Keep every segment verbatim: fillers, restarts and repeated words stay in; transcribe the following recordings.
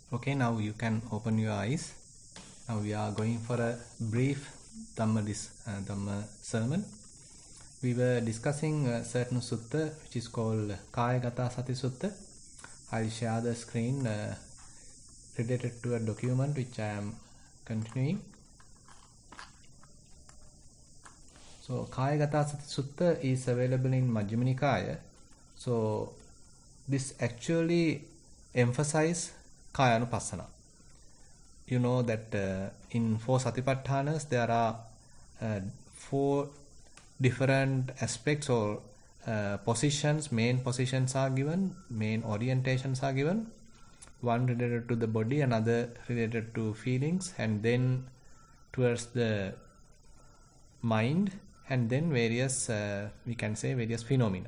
Okay, now you can open your eyes. Now we are going for a brief Dhamma, dis, uh, Dhamma sermon. We were discussing a certain sutta which is called Kayagata Sati Sutta. I'll share the screen uh, related to a document which I am continuing. So Kayagata Sati Sutta is available in Majjhima Nikaya. So this actually emphasizes Kayanupassana. You know that uh, in four Satipatthanas there are uh, four different aspects or uh, positions, main positions are given, main orientations are given. One related to the body, another related to feelings, and then towards the mind, and then various, uh, we can say various phenomena.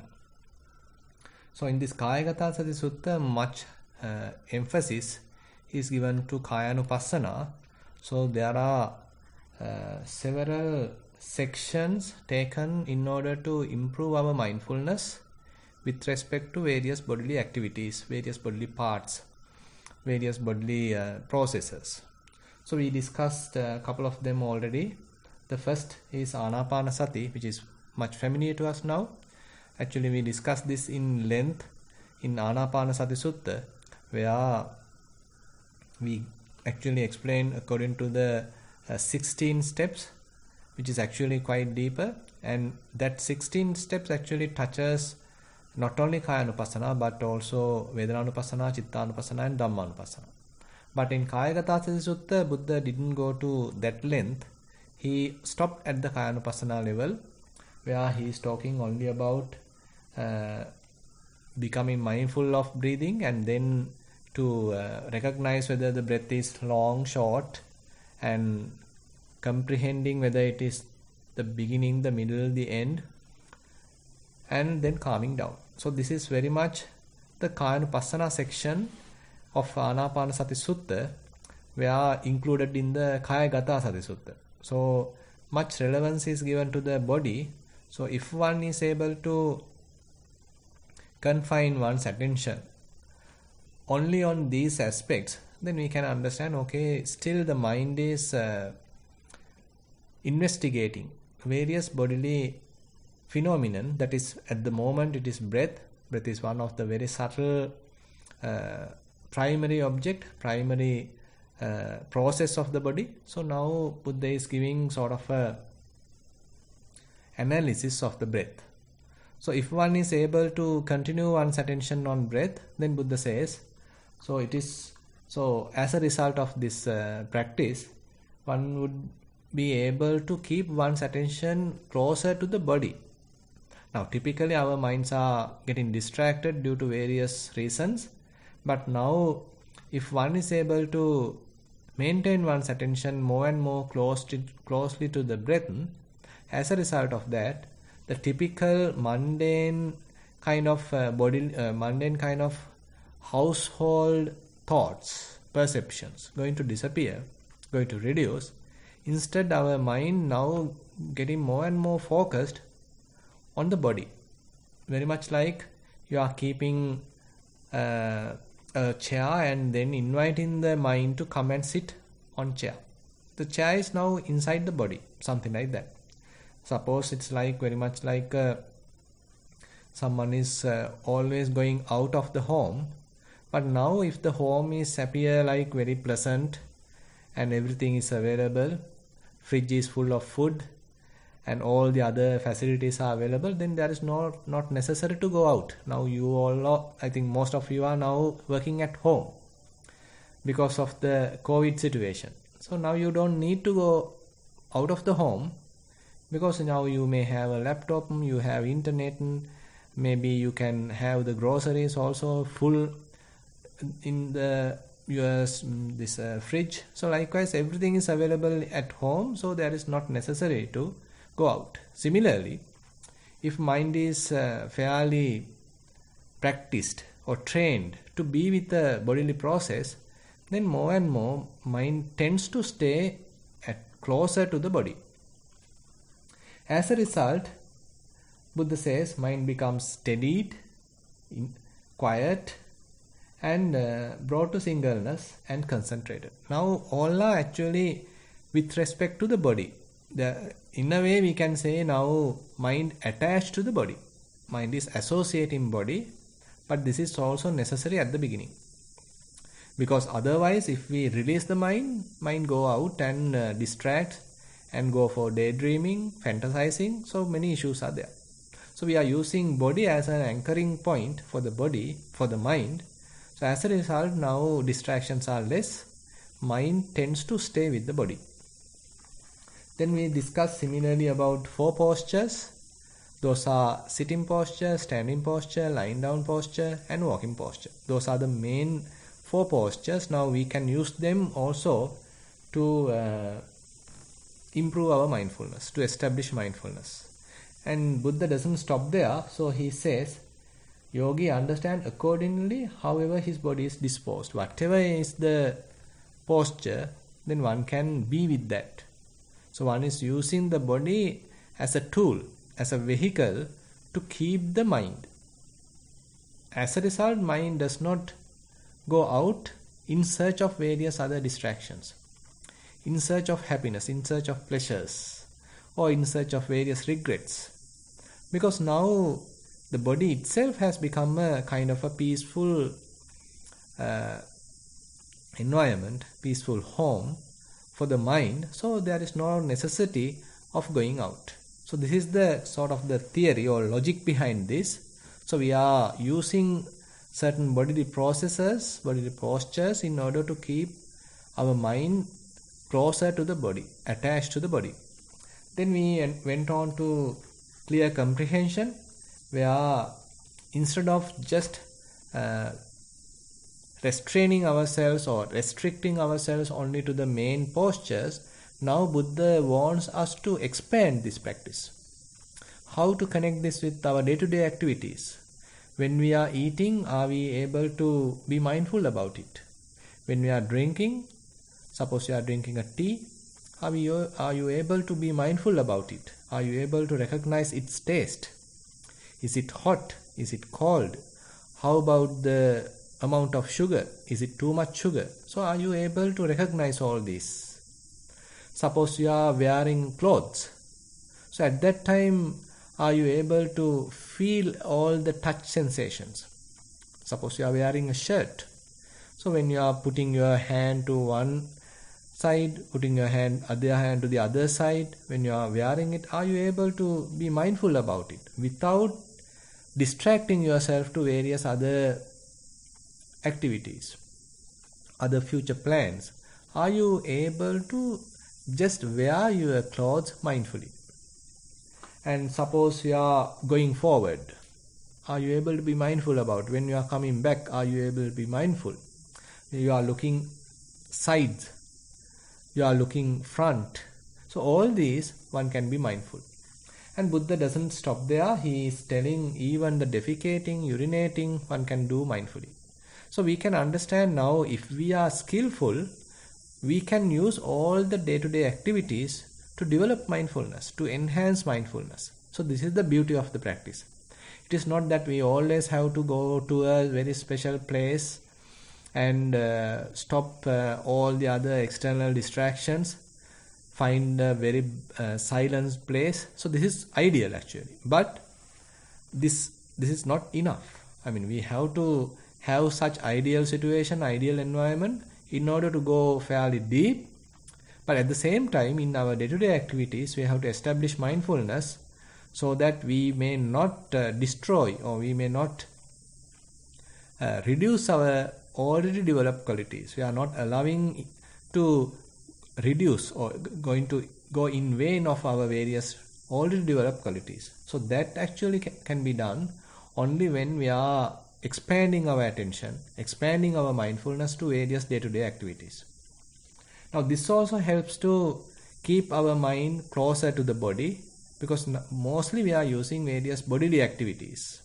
So in this Kayagata Sati Sutta, much uh, emphasis is given to Kayanupassana. So there are uh, several sections taken in order to improve our mindfulness with respect to various bodily activities, various bodily parts, various bodily uh, processes. So we discussed a couple of them already. The first is Anapanasati, which is much familiar to us now. Actually, we discussed this in length in Anapanasati Sutta, where we actually explain according to the uh, sixteen steps, which is actually quite deeper, and that sixteen steps actually touches not only Kayanupassana but also Vedananupassana, Chittanupassana and Dhammanupassana. But in Kayagata Sati Sutta, Buddha didn't go to that length. He stopped at the Kayanupassana level, where he is talking only about uh, becoming mindful of breathing, and then to uh, recognize whether the breath is long, short, and comprehending whether it is the beginning, the middle, the end, and then calming down. So this is very much the Kayanupassana section of Anapanasati Sutta, where included in the Kayagata Sati Sutta. So much relevance is given to the body. So if one is able to confine one's attention only on these aspects, then we can understand, okay, still the mind is uh, investigating various bodily phenomenon. That is, at the moment it is breath. Breath is one of the very subtle uh, primary object, primary uh, process of the body. So now Buddha is giving sort of a analysis of the breath. So if one is able to continue one's attention on breath, then Buddha says, so it is, so as a result of this uh, practice, one would be able to keep one's attention closer to the body. Now typically our minds are getting distracted due to various reasons, but now if one is able to maintain one's attention more and more close to, closely to the breath, as a result of that, the typical mundane kind of uh, body, uh, mundane kind of household thoughts, perceptions going to disappear, going to reduce. Instead, our mind now getting more and more focused on the body. Very much like you are keeping uh, a chair and then inviting the mind to come and sit on chair. The chair is now inside the body, something like that. Suppose it's like very much like uh, someone is uh, always going out of the home, but now if the home is appear like very pleasant and everything is available, fridge is full of food and all the other facilities are available, then there is not not necessary to go out. Now you all are, I think most of you are now working at home because of the COVID situation. So now you don't need to go out of the home, because now you may have a laptop, you have internet, maybe you can have the groceries also full in the your this uh, fridge. So likewise everything is available at home, so there is not necessary to go out. Similarly, if mind is uh, fairly practiced or trained to be with the bodily process, then more and more mind tends to stay at closer to the body. As a result, Buddha says mind becomes steadied, in, quiet, and uh, brought to singleness and concentrated. Now all are actually with respect to the body. The, in a way we can say now mind attached to the body. Mind is associating body, but this is also necessary at the beginning. Because otherwise if we release the mind, mind go out and uh, distract and go for daydreaming, fantasizing, so many issues are there. So we are using body as an anchoring point for the body, for the mind. So as a result, now distractions are less, mind tends to stay with the body. Then we discuss similarly about four postures. Those are sitting posture, standing posture, lying down posture and walking posture. Those are the main four postures. Now we can use them also to uh, improve our mindfulness, to establish mindfulness. And Buddha doesn't stop there, so he says, Yogi understand accordingly however his body is disposed. Whatever is the posture, then one can be with that. So one is using the body as a tool, as a vehicle to keep the mind. As a result, mind does not go out in search of various other distractions, in search of happiness, in search of pleasures, or in search of various regrets. Because now the body itself has become a kind of a peaceful uh, environment, peaceful home for the mind, so there is no necessity of going out. So this is the sort of the theory or logic behind this. So we are using certain bodily processes, bodily postures in order to keep our mind closer to the body, attached to the body. Then we went on to clear comprehension, where instead of just uh, restraining ourselves or restricting ourselves only to the main postures, now Buddha wants us to expand this practice. How to connect this with our day-to-day activities? When we are eating, are we able to be mindful about it? When we are drinking, suppose you are drinking a tea, are, we, are you able to be mindful about it? Are you able to recognize its taste? Is it hot? Is it cold? How about the amount of sugar? Is it too much sugar? So are you able to recognize all these? Suppose you are wearing clothes. So at that time, are you able to feel all the touch sensations? Suppose you are wearing a shirt. So when you are putting your hand to one side, putting your hand, other hand to the other side, when you are wearing it, are you able to be mindful about it without distracting yourself to various other activities, other future plans? Are you able to just wear your clothes mindfully? And suppose you are going forward, are you able to be mindful about when you are coming back? Are you able to be mindful? You are looking sides, you are looking front. So all these one can be mindful. And Buddha doesn't stop there. He is telling even the defecating, urinating, one can do mindfully. So we can understand now, if we are skillful, we can use all the day-to-day activities to develop mindfulness, to enhance mindfulness. So this is the beauty of the practice. It is not that we always have to go to a very special place and uh, stop uh, all the other external distractions, find a very uh, silent place. So this is ideal actually, but this this is not enough. I mean, we have to have such ideal situation, ideal environment in order to go fairly deep. But at the same time, in our day-to-day activities, we have to establish mindfulness so that we may not uh, destroy or we may not uh, reduce our already developed qualities. We are not allowing to reduce or going to go in vain of our various already developed qualities. So that actually ca- can be done only when we are expanding our attention, expanding our mindfulness to various day-to-day activities. Now this also helps to keep our mind closer to the body, because mostly we are using various bodily activities.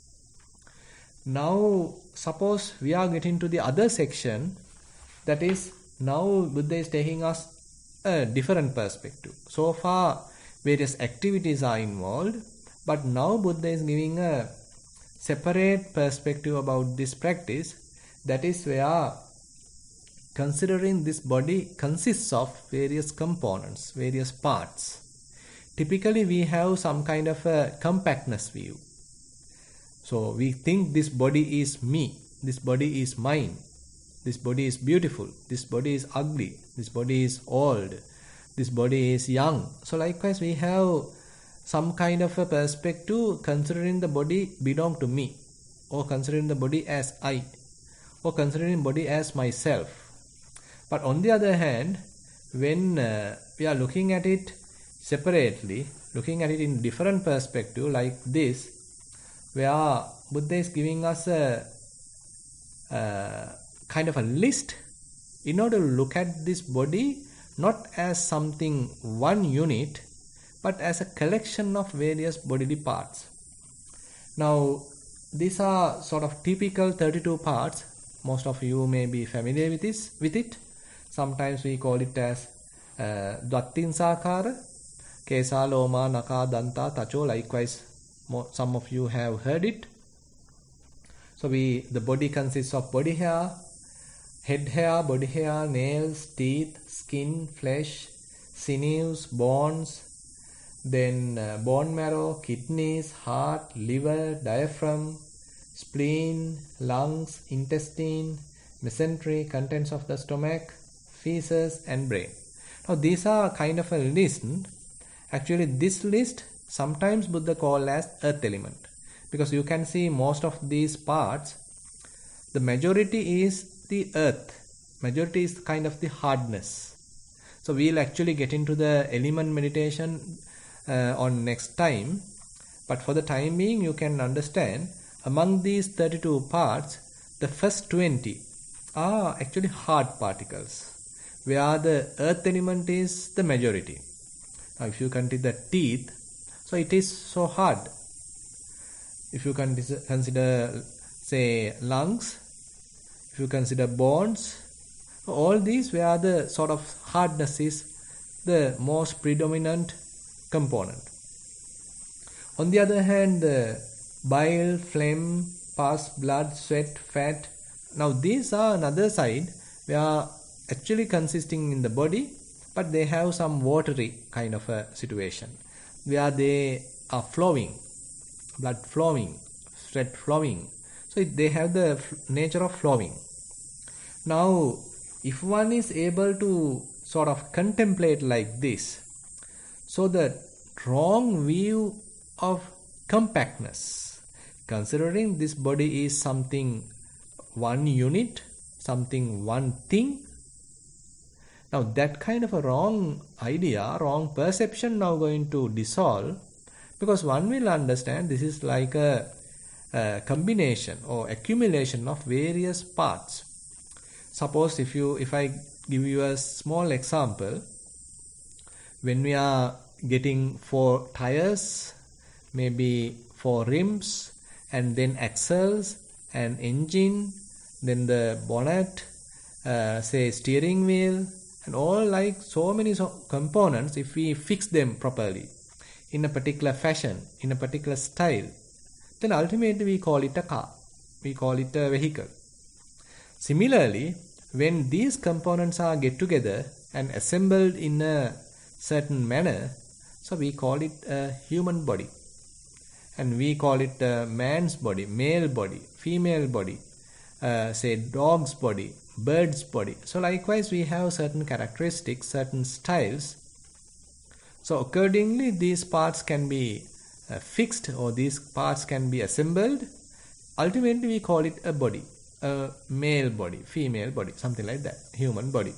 Now suppose we are getting to the other section, that is, now Buddha is taking us a different perspective. So far various activities are involved, but now Buddha is giving a separate perspective about this practice, That is where, considering this body consists of various components, various parts, typically we have some kind of a compactness view. So we think this body is me, this body is mine, this body is beautiful, this body is ugly, this body is old, this body is young. So likewise we have some kind of a perspective considering the body belong to me, or considering the body as I, or considering body as myself. But on the other hand, when uh, we are looking at it separately, looking at it in different perspective like this, where Buddha is giving us a, a kind of a list in order to look at this body not as something one unit, but as a collection of various bodily parts. Now, these are sort of typical thirty-two parts. Most of you may be familiar with this, with it. Sometimes we call it as uh, Dvattinsakara, Kesa, Loma, Naka, Danta, Tacho. Likewise, more, some of you have heard it. So we, the body consists of body hair, head hair, body hair, nails, teeth, skin, flesh, sinews, bones, then uh, bone marrow, kidneys, heart, liver, diaphragm, spleen, lungs, intestine, mesentery, contents of the stomach, feces and brain. Now these are kind of a list. Actually this list sometimes Buddha called as earth element, because you can see most of these parts, the majority is the earth, majority is kind of the hardness. So we'll actually get into the element meditation uh, on next time, but for the time being you can understand among these thirty-two parts, the first twenty are actually hard particles, where the earth element is the majority. Now if you consider teeth, so it is so hard. If you consider, say, lungs, if you consider bones, all these where the sort of hardness is the most predominant component. On the other hand, the bile, phlegm, pus, blood, sweat, fat, now these are another side where actually consisting in the body, but they have some watery kind of a situation where they are flowing, blood flowing, sweat flowing. So it, they have the nature of flowing. Now, if one is able to sort of contemplate like this, so the wrong view of compactness, considering this body is something one unit, something one thing, now that kind of a wrong idea, wrong perception now going to dissolve, because one will understand this is like a, a combination or accumulation of various parts. Suppose if you, if I give you a small example, when we are getting four tires, maybe four rims, and then axles and engine, then the bonnet, uh, say steering wheel, and all like so many so components, if we fix them properly in a particular fashion, in a particular style, then ultimately we call it a car, we call it a vehicle. Similarly, when these components are get together and assembled in a certain manner, so we call it a human body, and we call it a man's body, male body, female body, uh, say dog's body, bird's body. So likewise we have certain characteristics, certain styles. So accordingly these parts can be uh, fixed, or these parts can be assembled. Ultimately we call it a body, a male body, female body, something like that, human body.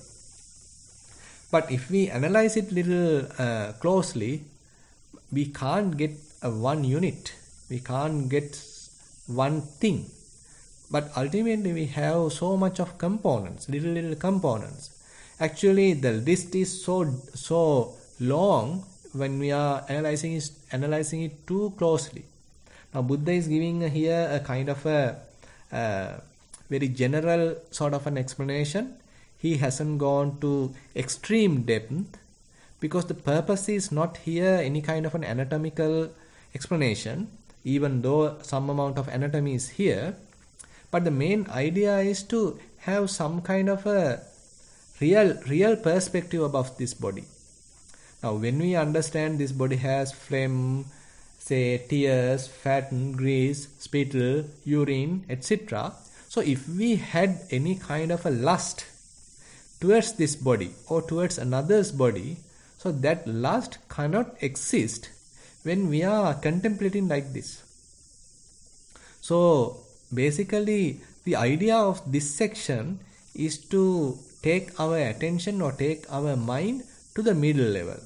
But if we analyze it little uh, closely, we can't get a one unit, we can't get one thing. But ultimately we have so much of components, little little components. Actually the list is so so long when we are analyzing it, analyzing it too closely. Now Buddha is giving here a kind of a, a very general sort of an explanation. He hasn't gone to extreme depth, because the purpose is not here any kind of an anatomical explanation, even though some amount of anatomy is here. But the main idea is to have some kind of a real, real perspective about this body. Now, when we understand this body has phlegm, say tears, fat, grease, spittle, urine, et cetera. So if we had any kind of a lust towards this body or towards another's body, so that lust cannot exist when we are contemplating like this. So basically the idea of this section is to take our attention or take our mind to the middle level.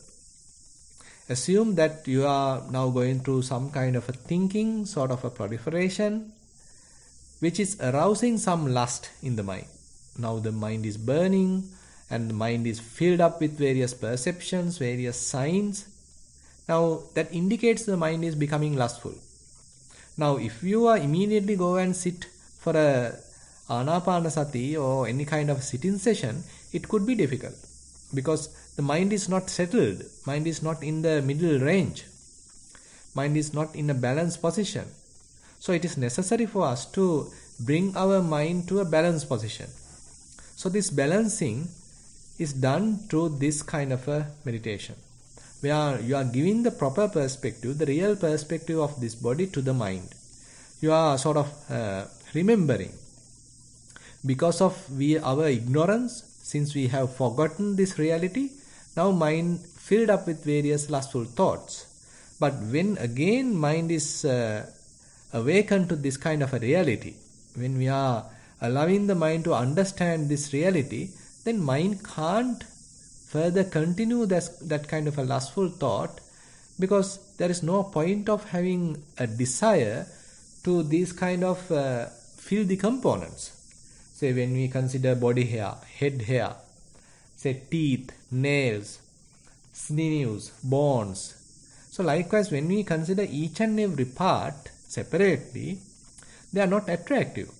Assume that you are now going through some kind of a thinking, sort of a proliferation, which is arousing some lust in the mind. Now the mind is burning and the mind is filled up with various perceptions, various signs. Now that indicates the mind is becoming lustful. Now if you are immediately go and sit for a Anapanasati or any kind of sitting session, it could be difficult because the mind is not settled, mind is not in the middle range, mind is not in a balanced position. So it is necessary for us to bring our mind to a balanced position. So this balancing is done through this kind of a meditation, where you are giving the proper perspective, the real perspective of this body to the mind. You are sort of uh, remembering. Because of we our ignorance, since we have forgotten this reality, now mind filled up with various lustful thoughts. But when again mind is uh, awakened to this kind of a reality, when we are allowing the mind to understand this reality, then mind can't further continue this, that kind of a lustful thought, because there is no point of having a desire to these kind of uh, filthy components. Say when we consider body hair, head hair, say teeth, nails, sinews, bones. So likewise when we consider each and every part separately, they are not attractive.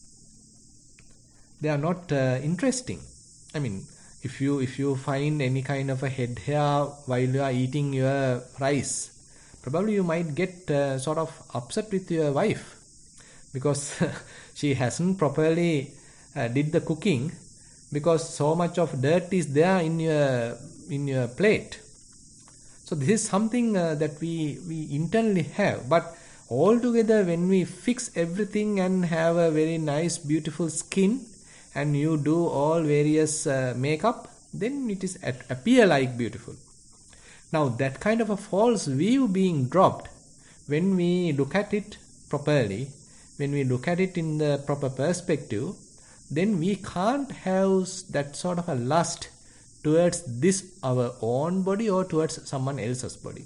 They are not uh, interesting. I mean, if you if you find any kind of a head hair while you are eating your rice, probably you might get uh, sort of upset with your wife because she hasn't properly uh, did the cooking, because so much of dirt is there in your in your plate. So this is something uh, that we we internally have, but altogether when we fix everything and have a very nice beautiful skin and you do all various uh, makeup, then it is at, appear like beautiful. Now that kind of a false view being dropped when we look at it properly, when we look at it in the proper perspective, then we can't have that sort of a lust towards this our own body or towards someone else's body.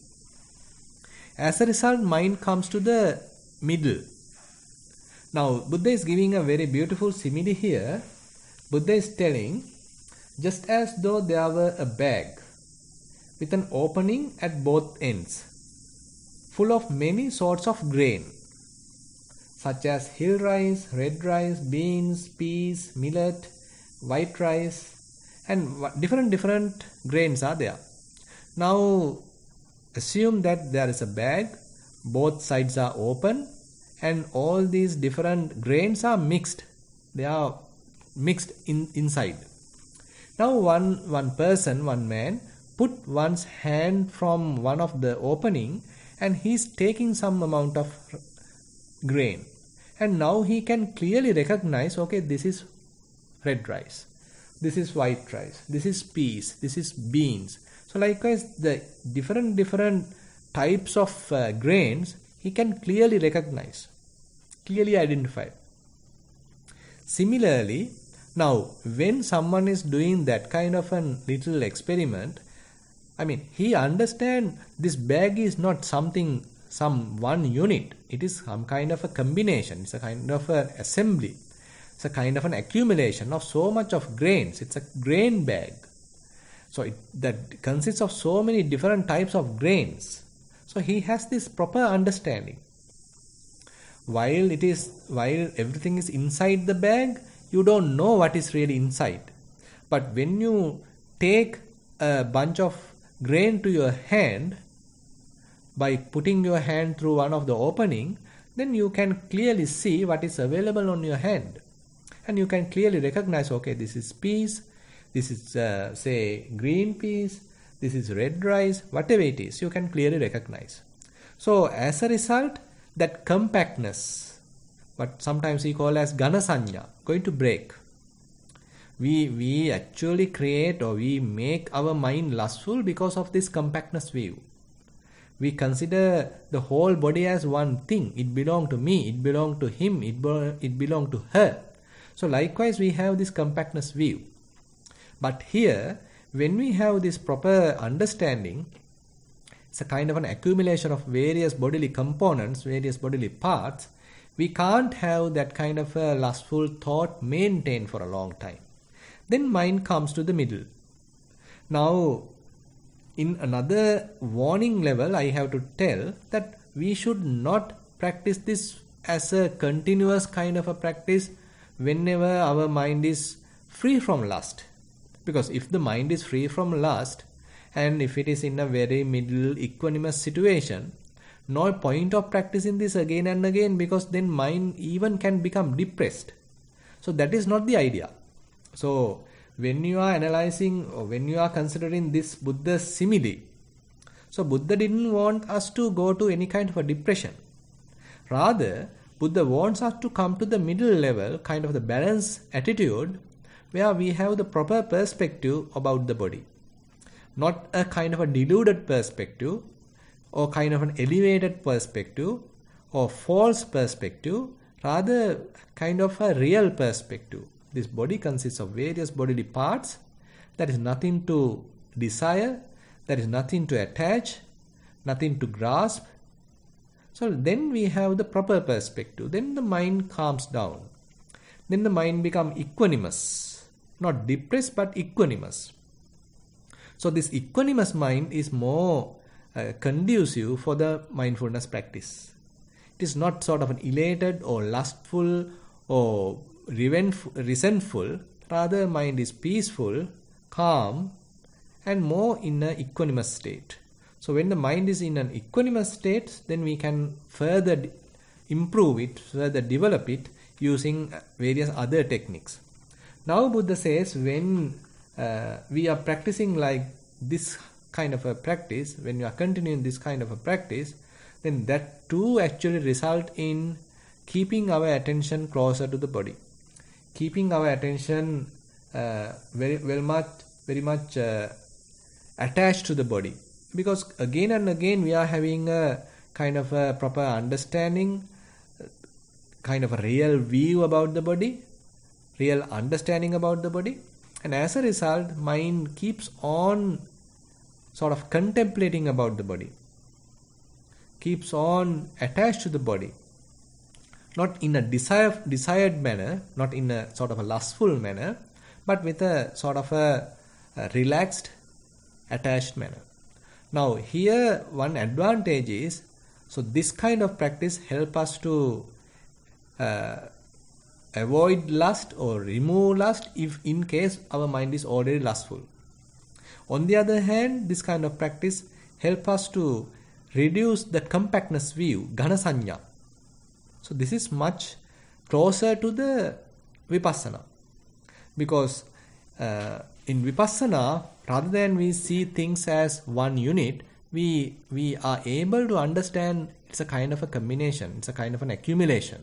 As a result, mind comes to the middle. Now Buddha is giving a very beautiful simile here. Buddha is telling, just as though there were a bag with an opening at both ends, full of many sorts of grain, such as hill rice, red rice, beans, peas, millet, white rice, and different different grains are there. Now assume that there is a bag, both sides are open, and all these different grains are mixed. They are mixed in inside. Now one one person, one man, put one's hand from one of the opening and he is taking some amount of grain. And now he can clearly recognize, okay, this is red rice, this is white rice, this is peas, this is beans. So likewise the different different types of uh, grains he can clearly recognize, clearly identify. Similarly, now when someone is doing that kind of a little experiment, I mean, he understands this bag is not something, some one unit. It is some kind of a combination. It's a kind of an assembly. It's a kind of an accumulation of so much of grains. It's a grain bag. So it, that consists of so many different types of grains. So he has this proper understanding. While it is, while everything is inside the bag, you don't know what is really inside. But when you take a bunch of grain to your hand, by putting your hand through one of the opening, then you can clearly see what is available on your hand. And you can clearly recognize, okay, this is peas, this is, uh, say, green peas, this is red rice, whatever it is, you can clearly recognize. So, as a result, that compactness, what sometimes we call as Gana Sanya, going to break. We, we actually create or we make our mind lustful because of this compactness view. We consider the whole body as one thing. It belongs to me, it belongs to him, it, be- it belongs to her. So likewise, we have this compactness view. But here, when we have this proper understanding, it's a kind of an accumulation of various bodily components, various bodily parts. We can't have that kind of a lustful thought maintained for a long time. Then mind comes to the middle. Now, in another warning level, I have to tell that we should not practice this as a continuous kind of a practice whenever our mind is free from lust. Because if the mind is free from lust, and if it is in a very middle equanimous situation, no point of practicing this again and again, because then mind even can become depressed. So that is not the idea. So when you are analyzing or when you are considering this Buddha simile, so Buddha didn't want us to go to any kind of a depression. Rather, Buddha wants us to come to the middle level, kind of the balanced attitude, where we have the proper perspective about the body. Not a kind of a deluded perspective, or kind of an elevated perspective, or false perspective, rather kind of a real perspective. This body consists of various bodily parts. There is nothing to desire, there is nothing to attach, nothing to grasp. So then we have the proper perspective. Then the mind calms down. Then the mind becomes equanimous. Not depressed, but equanimous. So this equanimous mind is more uh, conducive for the mindfulness practice. It is not sort of an elated or lustful or revengeful, resentful. Rather, mind is peaceful, calm, and more in an equanimous state. So when the mind is in an equanimous state, then we can further improve it, further develop it using various other techniques. Now Buddha says when uh, we are practicing like this kind of a practice, when we are continuing this kind of a practice, then that too actually result in keeping our attention closer to the body, keeping our attention uh, very very much very much uh, attached to the body. Because again and again we are having a kind of a proper understanding, kind of a real view about the body, real understanding about the body, and as a result mind keeps on sort of contemplating about the body, keeps on attached to the body, not in a desire, desired manner, not in a sort of a lustful manner, but with a sort of a, a relaxed, attached manner. Now here one advantage is, so this kind of practice help us to uh, avoid lust or remove lust if in case our mind is already lustful. On the other hand, this kind of practice help us to reduce the compactness view, Gana Sanya. So this is much closer to the Vipassana. Because uh, in Vipassana, rather than we see things as one unit, we we are able to understand it's a kind of a combination, it's a kind of an accumulation.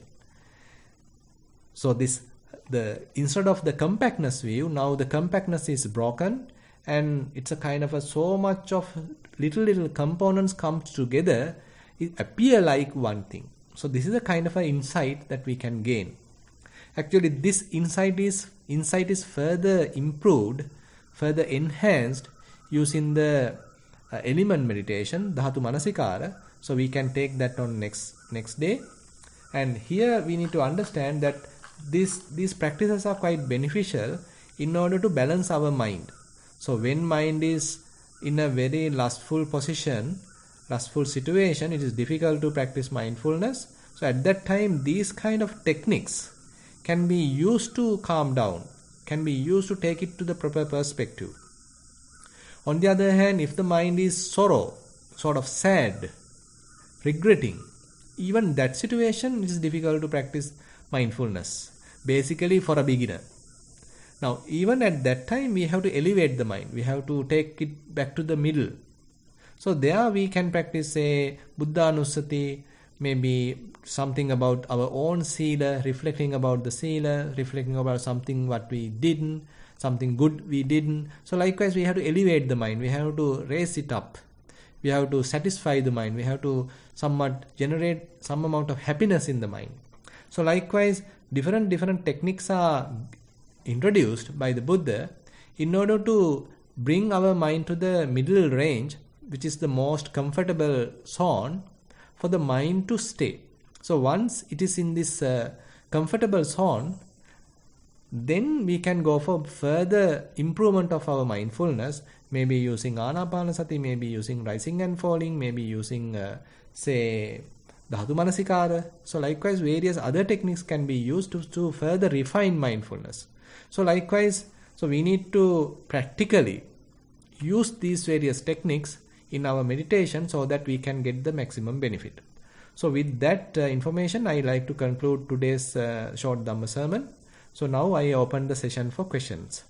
So this the instead of the compactness view, now the compactness is broken, and it's a kind of a so much of little little components comes together, it appear like one thing. So this is a kind of an insight that we can gain. Actually, this insight is insight is further improved, further enhanced using the uh, element meditation, Dhatu Manasikara. So we can take that on next next day. And here we need to understand that this these practices are quite beneficial in order to balance our mind. So when mind is in a very lustful position, lustful situation, it is difficult to practice mindfulness. So at that time, these kind of techniques can be used to calm down, can be used to take it to the proper perspective. On the other hand, if the mind is sorrow, sort of sad, regretting, even that situation, it is difficult to practice mindfulness, basically for a beginner. Now, even at that time, we have to elevate the mind. We have to take it back to the middle. So there we can practice, say, Buddhanussati, maybe something about our own sila, reflecting about the sila, reflecting about something what we didn't, something good we didn't. So likewise, we have to elevate the mind. We have to raise it up. We have to satisfy the mind. We have to somewhat generate some amount of happiness in the mind. So likewise, different different techniques are introduced by the Buddha in order to bring our mind to the middle range, which is the most comfortable zone for the mind to stay. So once it is in this uh, comfortable zone, then we can go for further improvement of our mindfulness, maybe using Anapanasati, maybe using rising and falling, maybe using, uh, say, Dhatu Manasikara. So likewise, various other techniques can be used to, to further refine mindfulness. So likewise, so we need to practically use these various techniques in our meditation so that we can get the maximum benefit. So with that uh, information, I like to conclude today's uh, short Dhamma sermon. So now I open the session for questions.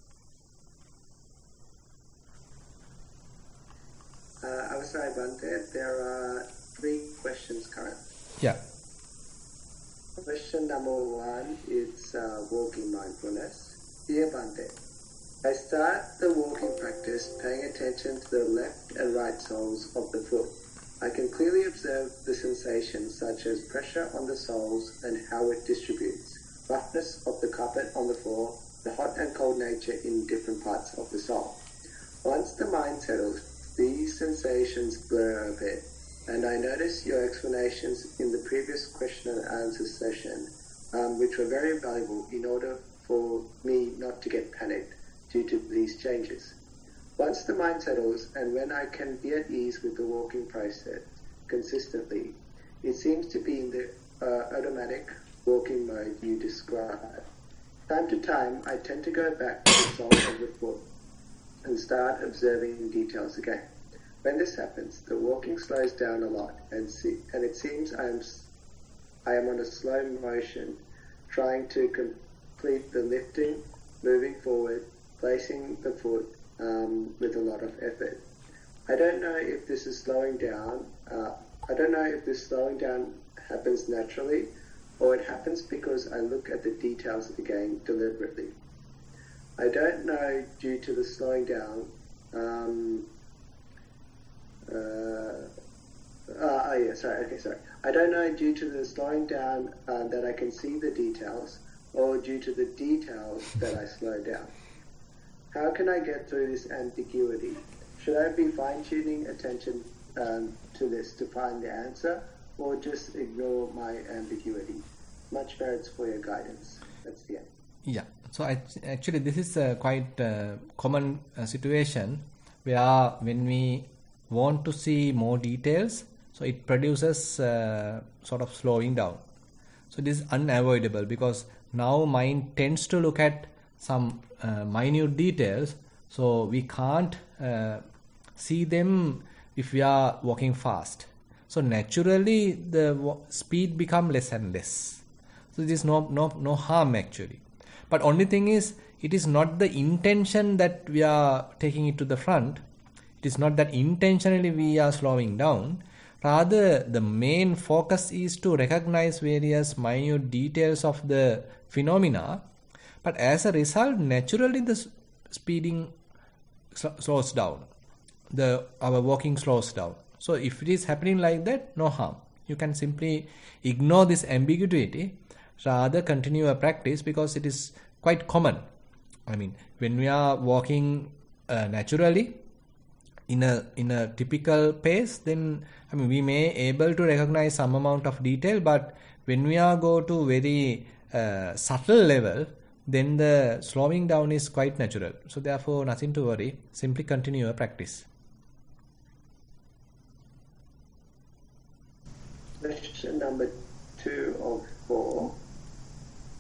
Uh, Avasai Bhante, there are three questions current. Yeah. Question number one is uh, walking mindfulness. Dear Bhante, I start the walking practice paying attention to the left and right soles of the foot. I can clearly observe the sensations such as pressure on the soles and how it distributes, roughness of the carpet on the floor, the hot and cold nature in different parts of the sole. Once the mind settles, these sensations blur a bit, and I notice your explanations in the previous question and answer session, um, which were very valuable in order for me not to get panicked due to these changes. Once the mind settles and when I can be at ease with the walking process consistently, it seems to be in the uh, automatic walking mode you described. Time to time, I tend to go back to the sole of the foot and start observing details again. When this happens, the walking slows down a lot, and see, and it seems I am I am on a slow motion, trying to complete the lifting, moving forward, placing the foot um, with a lot of effort. I don't know if this is slowing down. Uh, I don't know if this slowing down happens naturally, or it happens because I look at the details again deliberately. I don't know due to the slowing down. Um, Uh, uh, oh yeah, sorry, okay, sorry. I don't know due to the slowing down uh, that I can see the details, or due to the details that I slow down. How can I get through this ambiguity? Should I be fine-tuning attention um, to this to find the answer, or just ignore my ambiguity? Much merits for your guidance. That's the end. Yeah, so I, actually this is a quite uh, common uh, situation where when we want to see more details, so it produces uh, sort of slowing down. So this is unavoidable because now mind tends to look at some uh, minute details, so we can't uh, see them if we are walking fast. So naturally the speed become less and less. So there is no no no harm actually. But only thing is, it is not the intention that we are taking it to the front. It is not that intentionally we are slowing down. Rather, the main focus is to recognize various minute details of the phenomena. But as a result, naturally the speeding slows down. The our walking slows down. So if it is happening like that, no harm. You can simply ignore this ambiguity. Rather, continue a practice because it is quite common. I mean, when we are walking uh, naturally, in a in a typical pace, then I mean we may able to recognize some amount of detail, but when we are go to very uh, subtle level, then the slowing down is quite natural. So therefore nothing to worry, simply continue your practice. Question number two of four.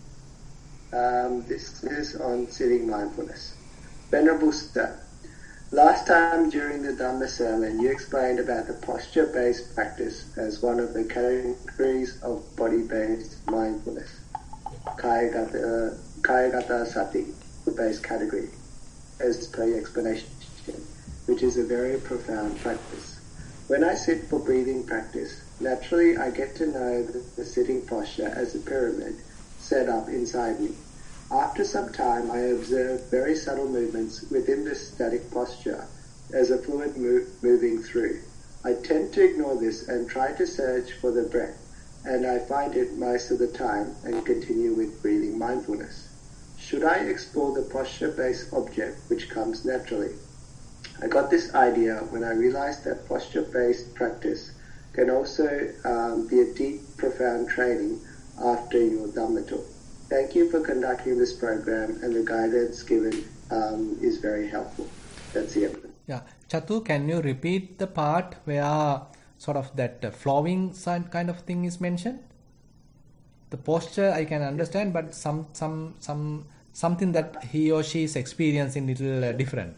Um, this is on sitting mindfulness. Venerable Sir, Last time during the Dhamma sermon, you explained about the posture-based practice as one of the categories of body-based mindfulness, Kayagata, Kayagata Sati-based category, as per your explanation, which is a very profound practice. When I sit for breathing practice, naturally I get to know the, the sitting posture as a pyramid set up inside me. After some time, I observe very subtle movements within this static posture as a fluid mo- moving through. I tend to ignore this and try to search for the breath, and I find it most of the time and continue with breathing mindfulness. Should I explore the posture-based object which comes naturally? I got this idea when I realized that posture-based practice can also um, be a deep, profound training after your Dhamma talk. Thank you for conducting this program, and the guidance given um, is very helpful. That's the end. Yeah, Chatu, can you repeat the part where sort of that uh, flowing kind of thing is mentioned? The posture I can understand, but some some some something that he or she is experiencing little uh, different.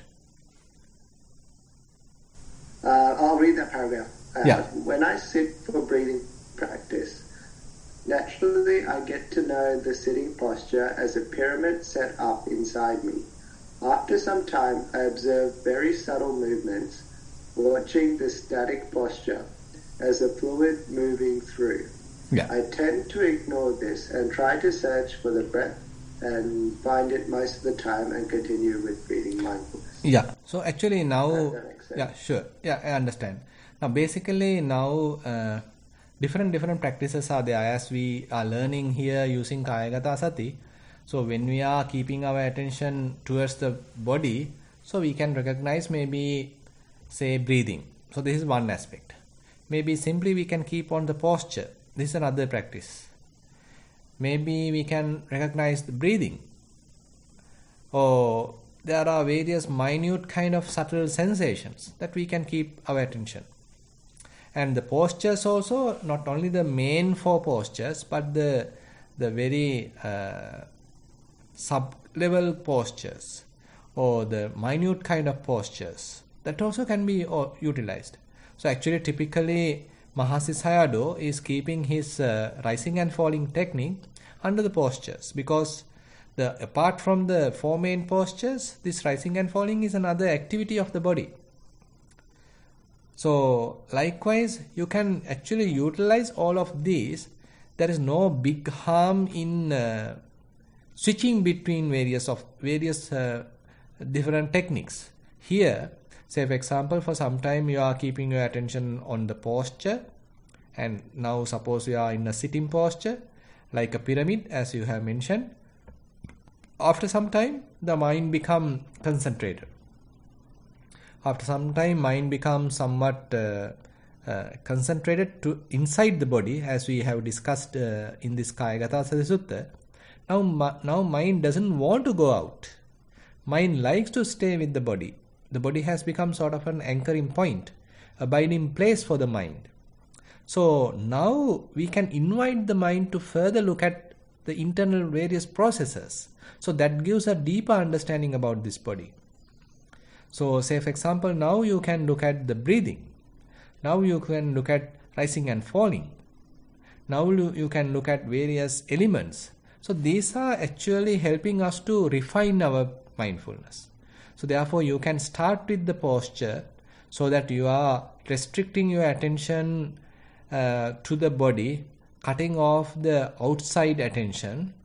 Uh, I'll read that paragraph. Uh, Yeah. When I sit for breathing practice, naturally I get to know the sitting posture as a pyramid set up inside me. After some time, I observe very subtle movements, watching the static posture as a fluid moving through. Yeah. I tend to ignore this and try to search for the breath and find it most of the time and continue with breathing mindfulness. Yeah. So actually now, Does that make sense? yeah, sure. Yeah, I understand. Now basically now uh, different different practices are there as we are learning here using Kayagata Sati. So when we are keeping our attention towards the body, so we can recognize maybe say breathing. So this is one aspect. Maybe simply we can keep on the posture. This is another practice. Maybe we can recognize the breathing. Or there are various minute kind of subtle sensations that we can keep our attention. And the postures also, not only the main four postures, but the the very uh, sub-level postures or the minute kind of postures that also can be uh, utilized. So actually typically Mahasi Sayadaw is keeping his uh, rising and falling technique under the postures, because the apart from the four main postures, this rising and falling is another activity of the body. So likewise, you can actually utilize all of these. There is no big harm in uh, switching between various of various uh, different techniques. Here, say for example, for some time you are keeping your attention on the posture, and now suppose you are in a sitting posture, like a pyramid, as you have mentioned. After some time, the mind becomes concentrated. After some time, mind becomes somewhat uh, uh, concentrated to inside the body, as we have discussed uh, in this Kayagata Sati Sutta. Now, ma- now mind doesn't want to go out. Mind likes to stay with the body. The body has become sort of an anchoring point, abiding place for the mind. So now we can invite the mind to further look at the internal various processes. So that gives a deeper understanding about this body. So say for example, now you can look at the breathing. Now you can look at rising and falling. Now you can look at various elements. So these are actually helping us to refine our mindfulness. So therefore you can start with the posture so that you are restricting your attention uh, to the body, cutting off the outside attention,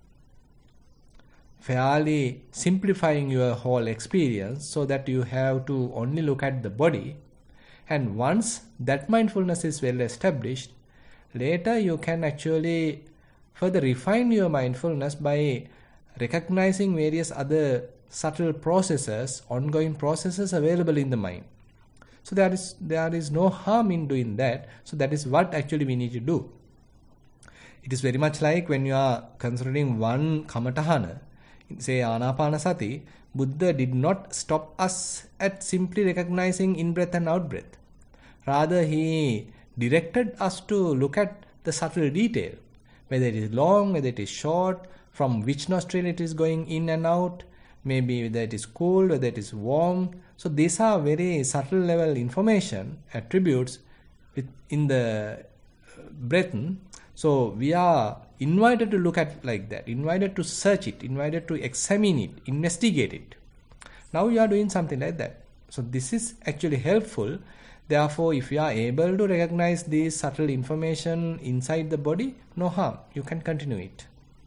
fairly simplifying your whole experience so that you have to only look at the body. And once that mindfulness is well established, later you can actually further refine your mindfulness by recognizing various other subtle processes, ongoing processes available in the mind. So there is there is no harm in doing that. So that is what actually we need to do. It is very much like when you are considering one kamatahana, say Anapanasati, Buddha did not stop us at simply recognizing in-breath and out-breath. Rather, he directed us to look at the subtle detail, whether it is long, whether it is short, from which nostril it is going in and out, maybe whether it is cold, whether it is warm. So these are very subtle level information, attributes in the breath. So we are invited to look at like that, invited to search it, invited to examine it, investigate it. Now you are doing something like that. So this is actually helpful. Therefore, if you are able to recognize these subtle information inside the body, no harm. You can continue it.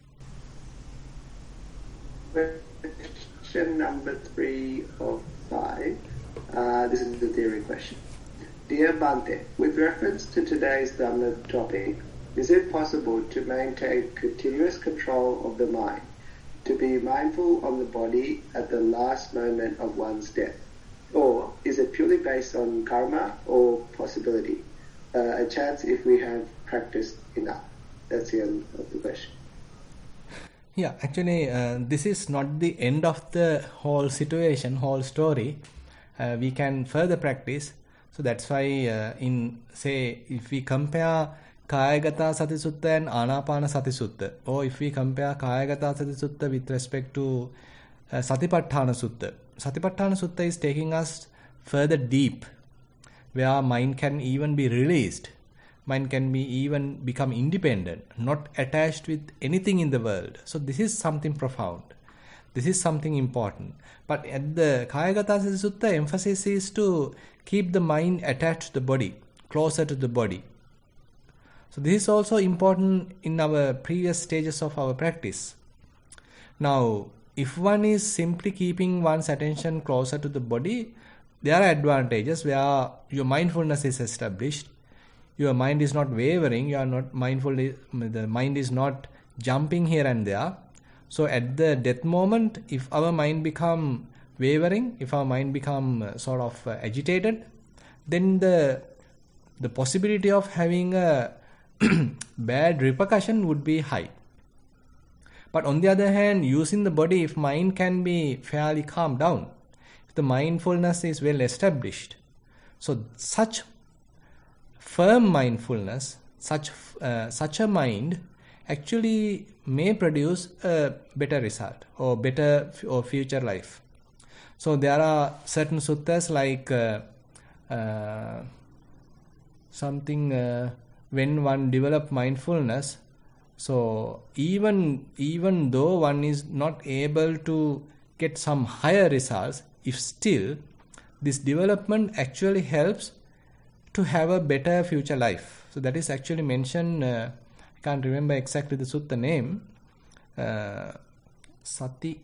Question number three of five. Uh, this is the theory question. Dear Bhante, with reference to today's Dhamma topic, is it possible to maintain continuous control of the mind, to be mindful of the body at the last moment of one's death? Or is it purely based on karma or possibility, uh, a chance if we have practiced enough? That's the end of the question. Yeah, actually, uh, this is not the end of the whole situation, whole story. Uh, we can further practice. So that's why uh, in, say, if we compare Kayagata Sati Sutta and Anapana Sati Sutta, or if we compare Kayagata Sati Sutta with respect to uh, Satipatthana Sutta, Satipatthana Sutta is taking us further deep, where mind can even be released. Mind can be even become independent, not attached with anything in the world. So this is something profound. This is something important. But at the Kayagata Sutta, emphasis is to keep the mind attached to the body, closer to the body. So this is also important in our previous stages of our practice. Now, if one is simply keeping one's attention closer to the body, there are advantages where your mindfulness is established. Your mind is not wavering, you are not mindful, the mind is not jumping here and there. So at the death moment, if our mind become wavering, if our mind become uh, sort of uh, agitated, then the the possibility of having a bad repercussion would be high. But on the other hand, using the body, if mind can be fairly calmed down, if the mindfulness is well established, so such firm mindfulness, such uh, such a mind actually may produce a better result or better f- or future life. So there are certain suttas like uh, uh, something uh, when one develop mindfulness, so even even though one is not able to get some higher results, if still this development actually helps to have a better future life. So that is actually mentioned, uh, I can't remember exactly the sutta name, uh, Sati.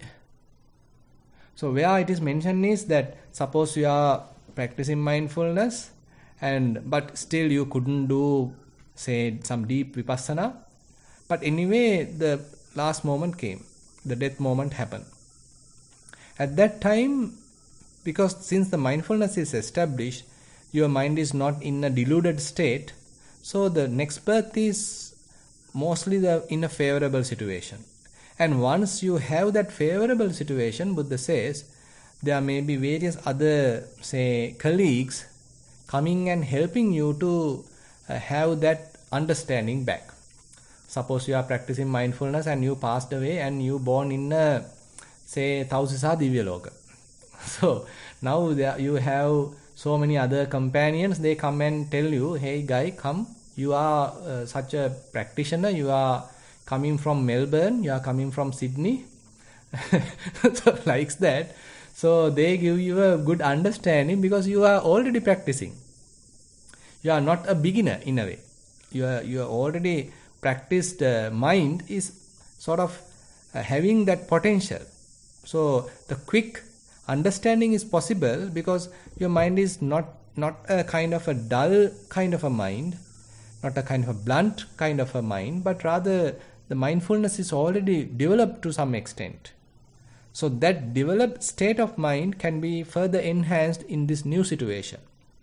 So where it is mentioned is that suppose you are practicing mindfulness and but still you couldn't do, say, some deep vipassana, but anyway the last moment came, the death moment happened. At that time, because since the mindfulness is established, your mind is not in a deluded state, so the next birth is mostly the in a favorable situation. And once you have that favorable situation, Buddha says, there may be various other, say, colleagues coming and helping you to uh, have that understanding back. Suppose you are practicing mindfulness and you passed away and you born in a, say, Tausisa Divyaloka. So now there you have so many other companions, they come and tell you, hey guy, come, you are uh, such a practitioner, you are coming from Melbourne, you are coming from Sydney, so likes that. So they give you a good understanding because you are already practicing. You are not a beginner in a way. You are, you are already practiced uh, mind is sort of uh, having that potential. So the quick understanding is possible because your mind is not not a kind of a dull kind of a mind, not a kind of a blunt kind of a mind, but rather the mindfulness is already developed to some extent. So that developed state of mind can be further enhanced in this new situation.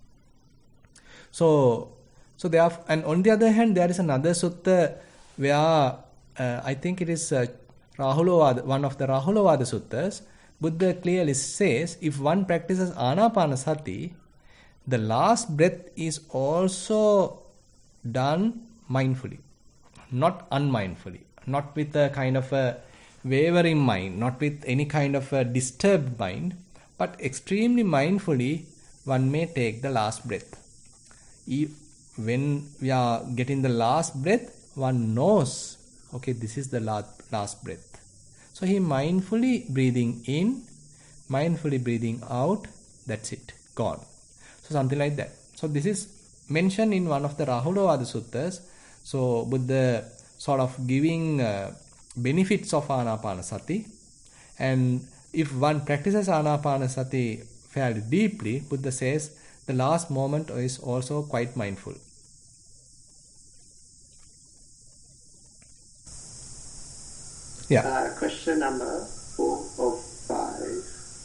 So, so there are, and on the other hand, there is another sutta where uh, I think it is uh, Rahulovada, one of the Rahulovada suttas. Buddha clearly says, if one practices Anapanasati, the last breath is also done mindfully, not unmindfully, not with a kind of a wavering mind, not with any kind of a disturbed mind, but extremely mindfully one may take the last breath. If, when we are getting the last breath, one knows, okay, this is the last, last breath. So he mindfully breathing in, mindfully breathing out, that's it, gone. So something like that. So this is mentioned in one of the Rahulavada Suttas. So Buddha sort of giving uh, benefits of Anapanasati, and if one practices Anapanasati fairly deeply, Buddha says the last moment is also quite mindful. Yeah. Uh, question number four of five.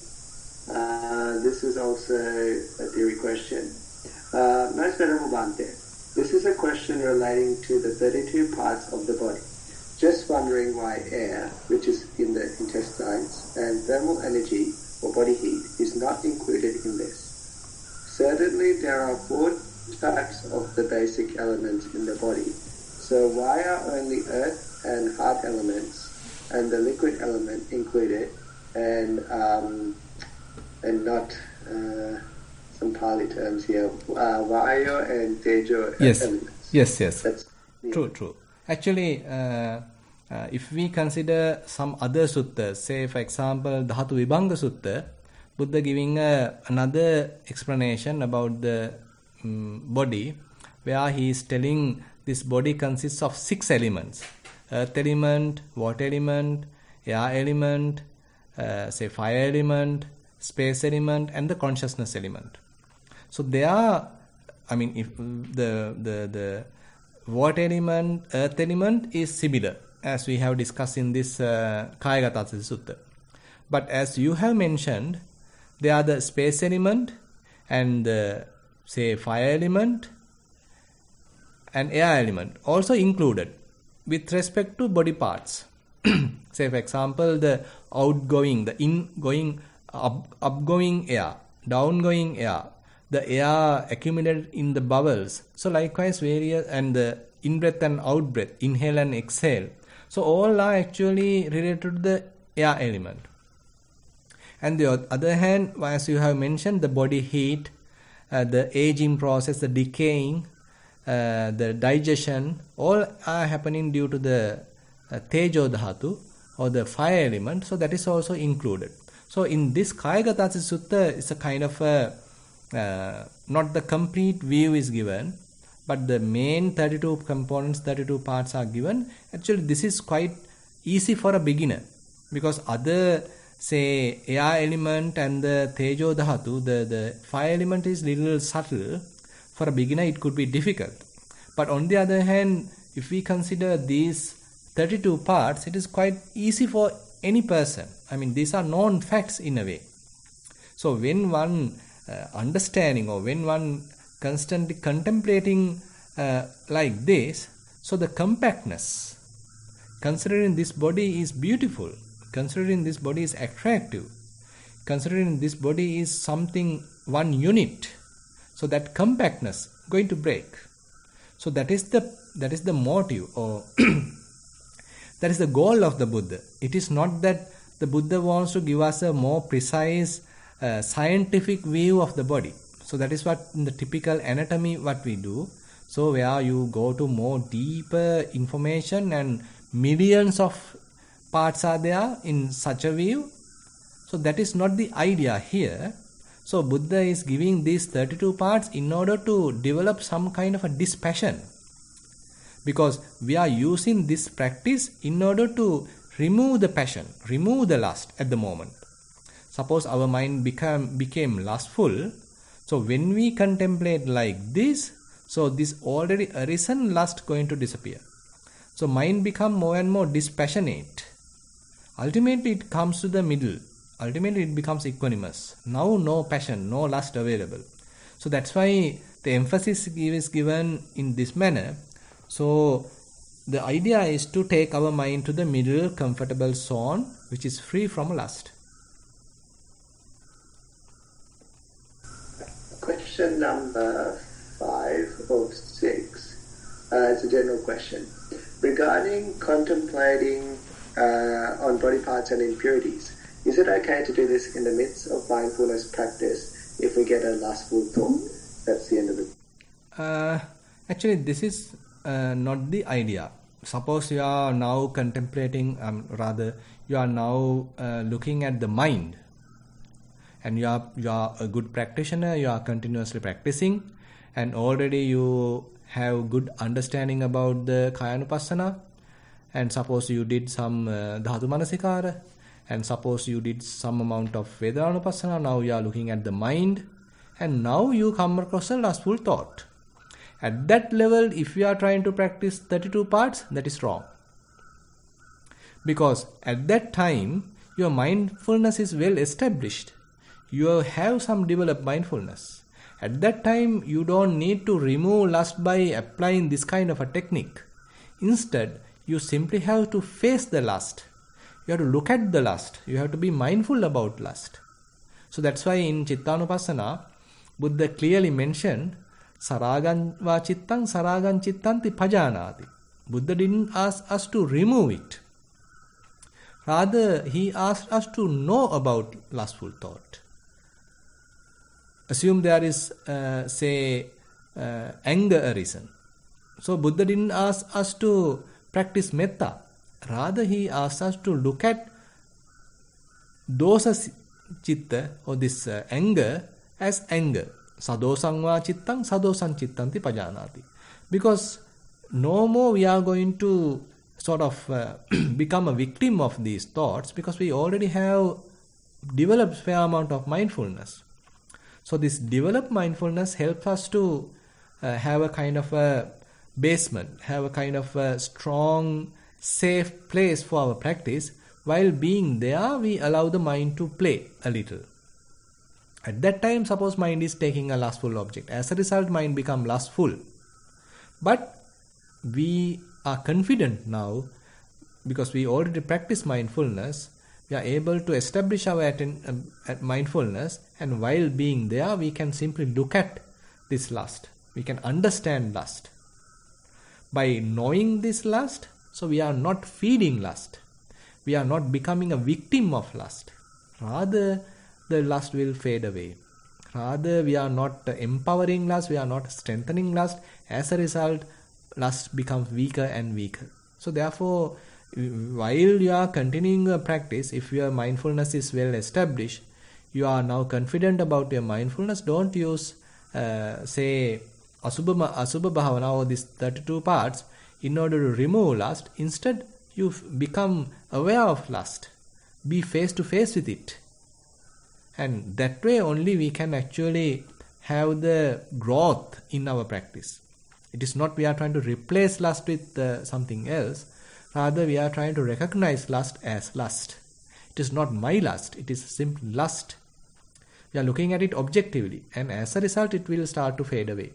Uh, this is also a theory question. Uh, Most Venerable Bhante, this is a question relating to the thirty-two parts of the body. Just wondering why air, which is in the intestines, and thermal energy or body heat is not included in this. Certainly there are four types of the basic elements in the body. So why are only earth and hard elements and the liquid element included, and um, and not uh, some Pali terms here, uh, Vayu and Tejo yes. elements? Yes, yes. That's true, true. Actually, uh, uh, if we consider some other suttas, say for example, Dhatu Vibhanga Sutta, Buddha giving uh, another explanation about the um, body, where he is telling this body consists of six elements: earth element, water element, air element, uh, say fire element, space element, and the consciousness element. So they are, I mean, if the the the water element, earth element is similar as we have discussed in this uh, Kayagata Sutta. But as you have mentioned, they are the space element and the, say, fire element and air element also included with respect to body parts. Say for example, the outgoing, the ingoing, up, upgoing air, downgoing air, the air accumulated in the bowels. So likewise various, and the in-breath and out-breath, inhale and exhale. So all are actually related to the air element. And the other hand, as you have mentioned, the body heat, uh, the aging process, the decaying, uh, the digestion, all are happening due to the uh, Tejo Dhatu or the fire element. So that is also included. So in this Kayagata Sutta, it's a kind of a, uh, not the complete view is given, but the main thirty-two components, thirty-two parts are given. Actually, this is quite easy for a beginner, because other, say, air element and the Tejo Dhatu, the, the fire element is little subtle. For a beginner, it could be difficult. But on the other hand, if we consider these thirty-two parts, it is quite easy for any person. I mean, these are known facts in a way. So when one uh, understanding, or when one constantly contemplating uh, like this, so the compactness, considering this body is beautiful, considering this body is attractive, considering this body is something, one unit, so that compactness going to break. So that is the that is the motive, or that is the goal of the Buddha. It is not that the Buddha wants to give us a more precise uh, scientific view of the body. So that is what in the typical anatomy what we do. So where you go to more deeper information and millions of parts are there in such a view. So that is not the idea here. So Buddha is giving these thirty-two parts in order to develop some kind of a dispassion. Because we are using this practice in order to remove the passion, remove the lust at the moment. Suppose our mind become, became lustful. So when we contemplate like this, so this already arisen lust going to disappear. So mind become more and more dispassionate. Ultimately it comes to the middle. Ultimately it becomes equanimous. Now no passion, no lust available. So that's why the emphasis is given in this manner. So the idea is to take our mind to the middle comfortable zone, which is free from lust. Question number five of six uh, is a general question regarding contemplating uh, on body parts and impurities. Is it okay to do this in the midst of mindfulness practice if we get a lustful thought? That's the end of it. Uh, actually, this is uh, not the idea. Suppose you are now contemplating, um, rather, you are now uh, looking at the mind, and you are you are a good practitioner. You are continuously practicing, and already you have good understanding about the Kayanupassana. And suppose you did some uh, Dhatu Manasikara, and suppose you did some amount of Vedanupassana. Now you are looking at the mind, and now you come across a lustful thought. At that level, if you are trying to practice thirty-two parts, that is wrong. Because at that time, your mindfulness is well established. You have some developed mindfulness. At that time, you don't need to remove lust by applying this kind of a technique. Instead, you simply have to face the lust. You have to look at the lust. You have to be mindful about lust. So that's why in Chittanupassana, Buddha clearly mentioned Saragan va chittang saragan chittanti pajanati. Buddha didn't ask us to remove it. Rather, he asked us to know about lustful thought. Assume there is, uh, say, uh, anger arisen. So Buddha didn't ask us to practice metta. Rather, he asked us to look at dosa chitta, or this uh, anger, as anger. Sadosang va chittang sadosang chittanti pajanati. Because no more we are going to sort of uh, become a victim of these thoughts, because we already have developed fair amount of mindfulness. So this developed mindfulness helps us to uh, have a kind of a basement, have a kind of a strong, safe place for our practice. While being there, we allow the mind to play a little. At that time, suppose mind is taking a lustful object. As a result, mind becomes lustful. But we are confident now, because we already practice mindfulness, we are able to establish our atten- uh, mindfulness, and while being there, we can simply look at this lust. We can understand lust. By knowing this lust, so we are not feeding lust. We are not becoming a victim of lust. Rather, the lust will fade away. Rather, we are not empowering lust, we are not strengthening lust. As a result, lust becomes weaker and weaker. So therefore, while you are continuing your practice, if your mindfulness is well established, you are now confident about your mindfulness, don't use, uh, say, Asubha, Asubha Bhavana, or these thirty-two parts, in order to remove lust. Instead, you become aware of lust. Be face to face with it. And that way only we can actually have the growth in our practice. It is not we are trying to replace lust with uh, something else. Rather, we are trying to recognize lust as lust. It is not my lust, it is simply lust. We are looking at it objectively, and as a result, it will start to fade away.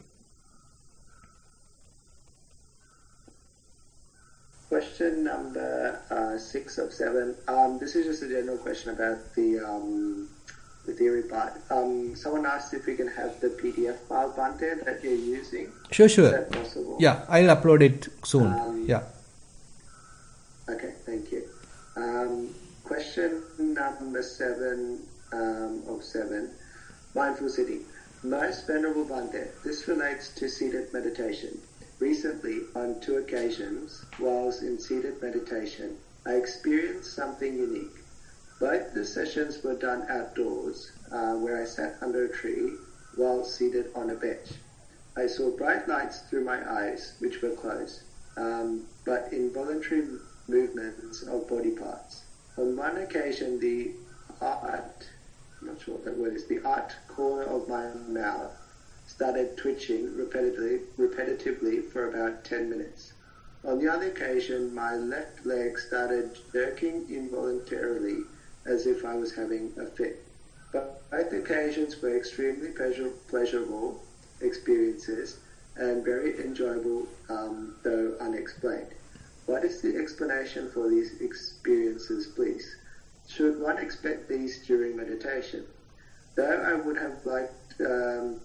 Question number uh, six of seven. Um, this is just a general question about the um, the theory part. Um, someone asked if we can have the P D F file, Bhante, that you're using. Sure, sure. Is that possible? Yeah, I'll upload it soon. Um, yeah. Okay, thank you. Um, question number seven um, of seven. Mindful sitting. Most Venerable Bhante, this relates to seated meditation. Recently, on two occasions, whilst in seated meditation, I experienced something unique. Both the sessions were done outdoors, uh, where I sat under a tree while seated on a bench. I saw bright lights through my eyes, which were closed, um, but involuntary movements of body parts. On one occasion, the art, I'm not sure what that word is, the art corner of my mouth started twitching repetitively, repetitively for about ten minutes. On the other occasion, my left leg started jerking involuntarily as if I was having a fit. But both occasions were extremely pleasure, pleasurable experiences and very enjoyable, um, though unexplained. What is the explanation for these experiences, please? Should one expect these during meditation? Though I would have liked um,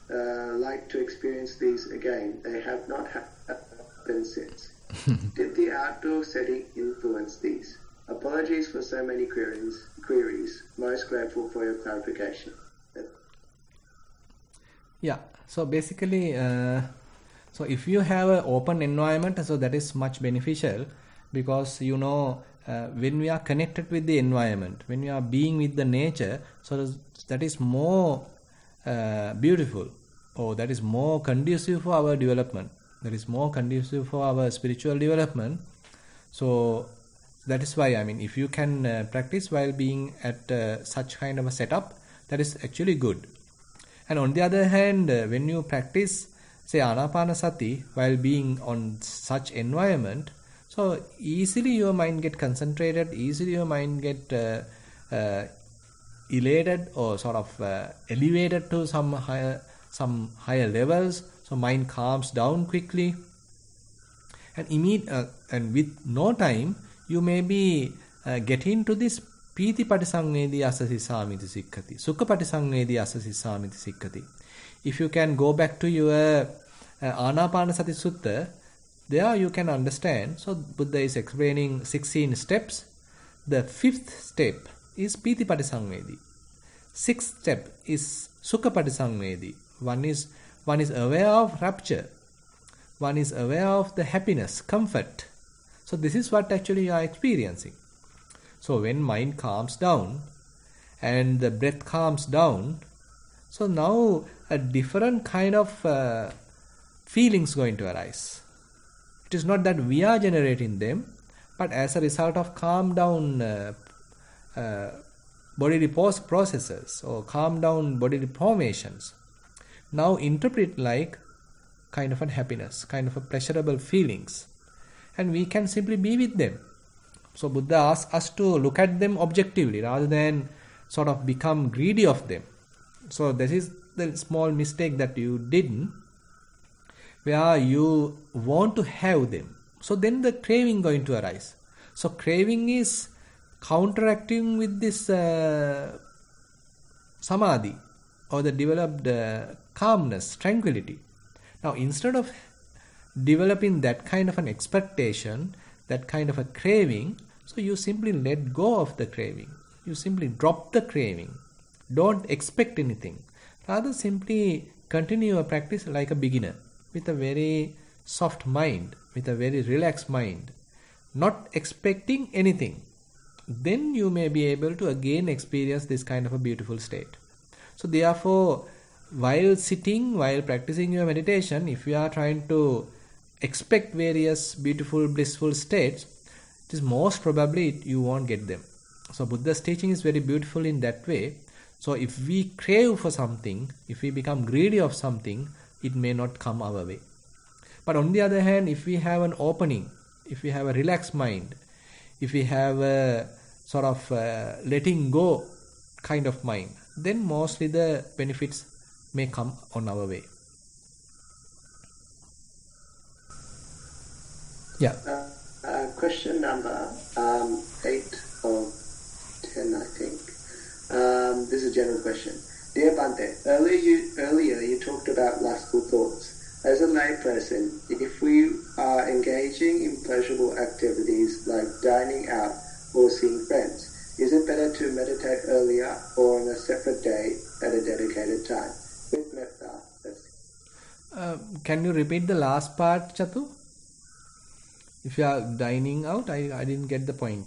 uh, liked to experience these again, they have not happened since. Did the outdoor setting influence these? Apologies for so many queries. Queries. Most grateful for your clarification. Yeah. So basically, uh, so if you have an open environment, so that is much beneficial, because you know uh, when we are connected with the environment, when we are being with the nature, so that is more uh, beautiful, or that is more conducive for our development. That is more conducive for our spiritual development. So that is why, I mean, if you can uh, practice while being at uh, such kind of a setup, that is actually good. And on the other hand, uh, when you practice, say, Anapanasati while being on such environment, so easily your mind get concentrated, easily your mind get uh, uh, elated or sort of uh, elevated to some higher, some higher levels. So mind calms down quickly, and immediate uh, and with no time you may be uh, getting to this Pīti Patisangvedi Asasi Samiti Sikkati, Sukha Patisangvedi Asasi Samiti Sikkati. If you can go back to your uh, Anapanasati Sutta, there you can understand. So Buddha is explaining sixteen steps. The fifth step is Pīti Patisangvedi. Sixth step is Sukha Patisangvedi. One is one is aware of rapture. One is aware of the happiness, comfort. So this is what actually you are experiencing. So when mind calms down and the breath calms down, so now a different kind of uh, feelings going to arise. It is not that we are generating them, but as a result of calm down uh, uh, bodily processes or calm down bodily formations, now interpret like kind of a happiness, kind of a pleasurable feelings, and we can simply be with them. So Buddha asks us to look at them objectively rather than sort of become greedy of them. So this is the small mistake that you did, where you want to have them. So then the craving going to arise. So craving is counteracting with this uh, samadhi or the developed uh, calmness, tranquility. Now instead of developing that kind of an expectation, that kind of a craving, so you simply let go of the craving. You simply drop the craving. Don't expect anything. Rather simply continue a practice like a beginner, with a very soft mind, with a very relaxed mind, not expecting anything. Then you may be able to again experience this kind of a beautiful state. So therefore, while sitting, while practicing your meditation, if you are trying to expect various beautiful, blissful states, it is most probably you won't get them. So Buddha's teaching is very beautiful in that way. So if we crave for something, if we become greedy of something, it may not come our way. But on the other hand, if we have an opening, if we have a relaxed mind, if we have a sort of uh, letting go kind of mind, then mostly the benefits may come on our way. Yeah. Uh, uh, question number um, eight or ten, I think. Um, this is a general question. Dear Bhante, earlier you, earlier you talked about lustful thoughts. As a layperson, if we are engaging in pleasurable activities like dining out or seeing friends, is it better to meditate earlier or on a separate day at a dedicated time? With metta. Uh, can you repeat the last part, Chatu? If you are dining out, I, I didn't get the point.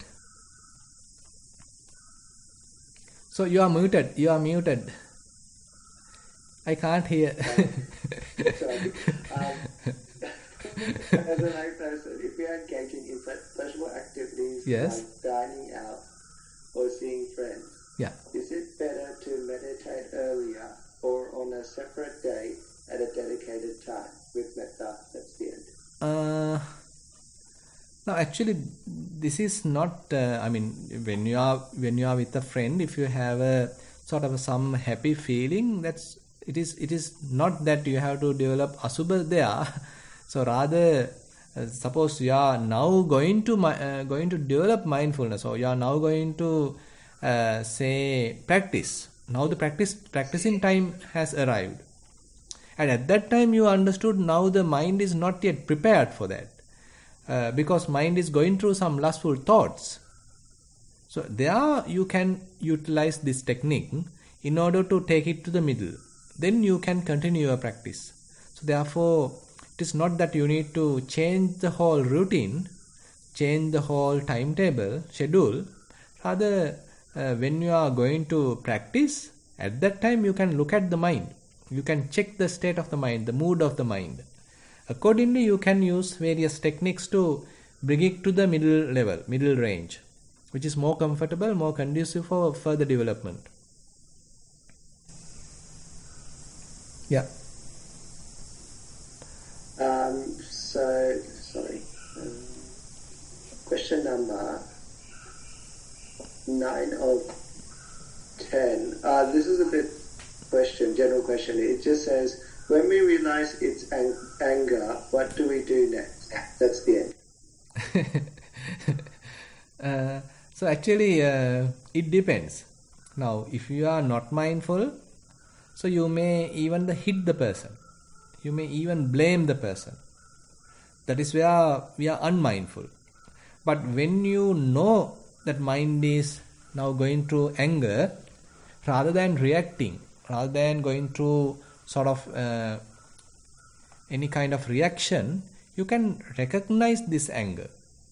So you are muted. You are muted. I can't hear. Sorry. Um, as a lay person, if we are engaging in pleasurable activities yes. like dining out or seeing friends, yeah. is it better to meditate earlier or on a separate day at a dedicated time with metta? That's the end. Uh, no, actually, this is not. Uh, I mean, when you are when you are with a friend, if you have a sort of a, some happy feeling, that's it is. It is not that you have to develop asubha there. So rather, uh, suppose you are now going to uh, going to develop mindfulness, or you are now going to uh, say practice. Now the practice practicing time has arrived, and at that time you understood now the mind is not yet prepared for that. uh, because mind is going through some lustful thoughts. So there you can utilize this technique in order to take it to the middle. Then you can continue your practice. So therefore, it is not that you need to change the whole routine, change the whole timetable, schedule. Rather, uh, when you are going to practice, at that time you can look at the mind. You can check the state of the mind, the mood of the mind. Accordingly, you can use various techniques to bring it to the middle level, middle range, which is more comfortable, more conducive for further development. Yeah. Um, so, sorry. Um, question number nine of ten. Uh, this is a bit question, general question. It just says, when we realize it's ang- anger, what do we do next? That's the end. uh, so actually, uh, it depends. Now, if you are not mindful, so you may even hit the person. You may even blame the person. That is where we are unmindful. But when you know that mind is now going through anger, rather than reacting, rather than going through sort of uh, any kind of reaction, you can recognize this anger.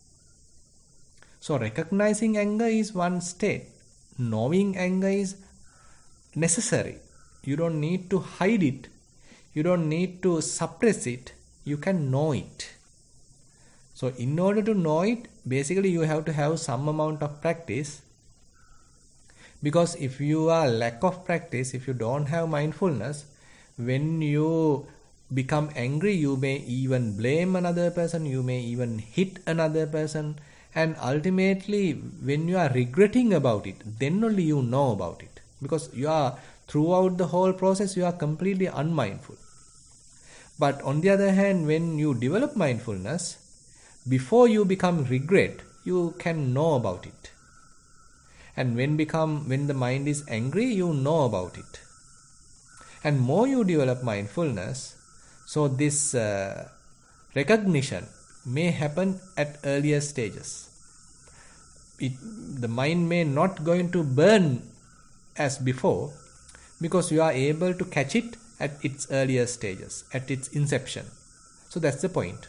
So recognizing anger is one state. Knowing anger is necessary. You don't need to hide it. You don't need to suppress it. You can know it. So in order to know it, basically you have to have some amount of practice. Because if you are lack of practice, if you don't have mindfulness, when you become angry, you may even blame another person, you may even hit another person, and ultimately when you are regretting about it, then only you know about it. Because you are, throughout the whole process, you are completely unmindful. But on the other hand, when you develop mindfulness, before you become regret, you can know about it. And when become when the mind is angry, you know about it. And more you develop mindfulness, so this uh, recognition may happen at earlier stages. It, the mind may not going to burn as before, because you are able to catch it at its earlier stages, at its inception. So that's the point.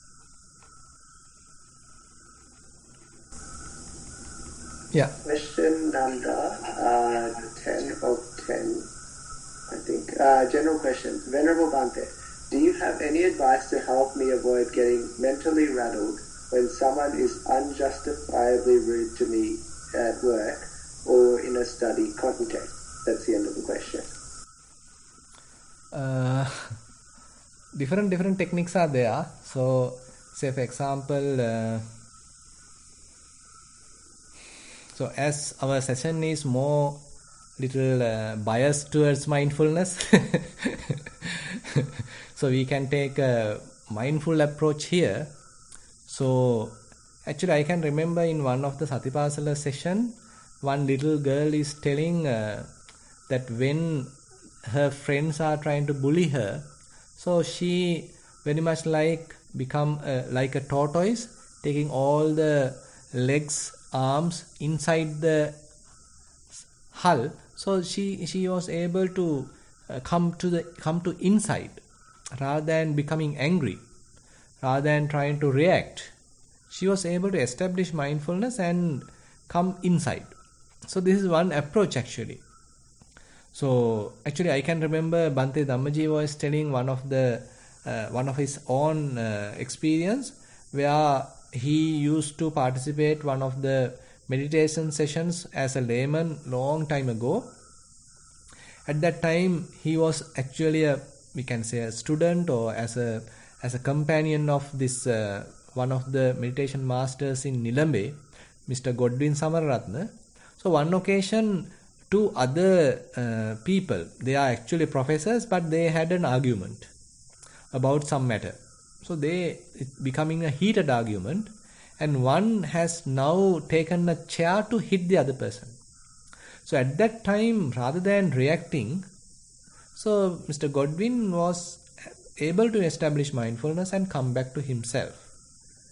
Yeah. Question number uh, ten of ten, I think. Uh, general question. Venerable Bhante, do you have any advice to help me avoid getting mentally rattled when someone is unjustifiably rude to me at work or in a study context? That's the end of the question. Uh, different different techniques are there. So, say for example, uh, so as our session is more little uh, biased towards mindfulness, so we can take a mindful approach here. So actually I can remember in one of the Satipasala session, one little girl is telling uh, that when her friends are trying to bully her, so she very much like become uh, like a tortoise, taking all the legs, arms inside the hull. So she she was able to uh, come to the come to inside, rather than becoming angry, rather than trying to react. She was able to establish mindfulness and come inside. So this is one approach actually. So actually I can remember Bhante Dhammaji was telling one of the uh, one of his own uh, experience, where he used to participate one of the meditation sessions as a layman long time ago. At that time he was actually a, we can say, a student, or as a as a companion of this uh, one of the meditation masters in Nilambe, Mister Godwin Samararatna. So one occasion, two other uh, people, they are actually professors, but they had an argument about some matter. So they, it becoming a heated argument, and one has now taken a chair to hit the other person. So at that time, rather than reacting, so Mister Godwin was able to establish mindfulness and come back to himself.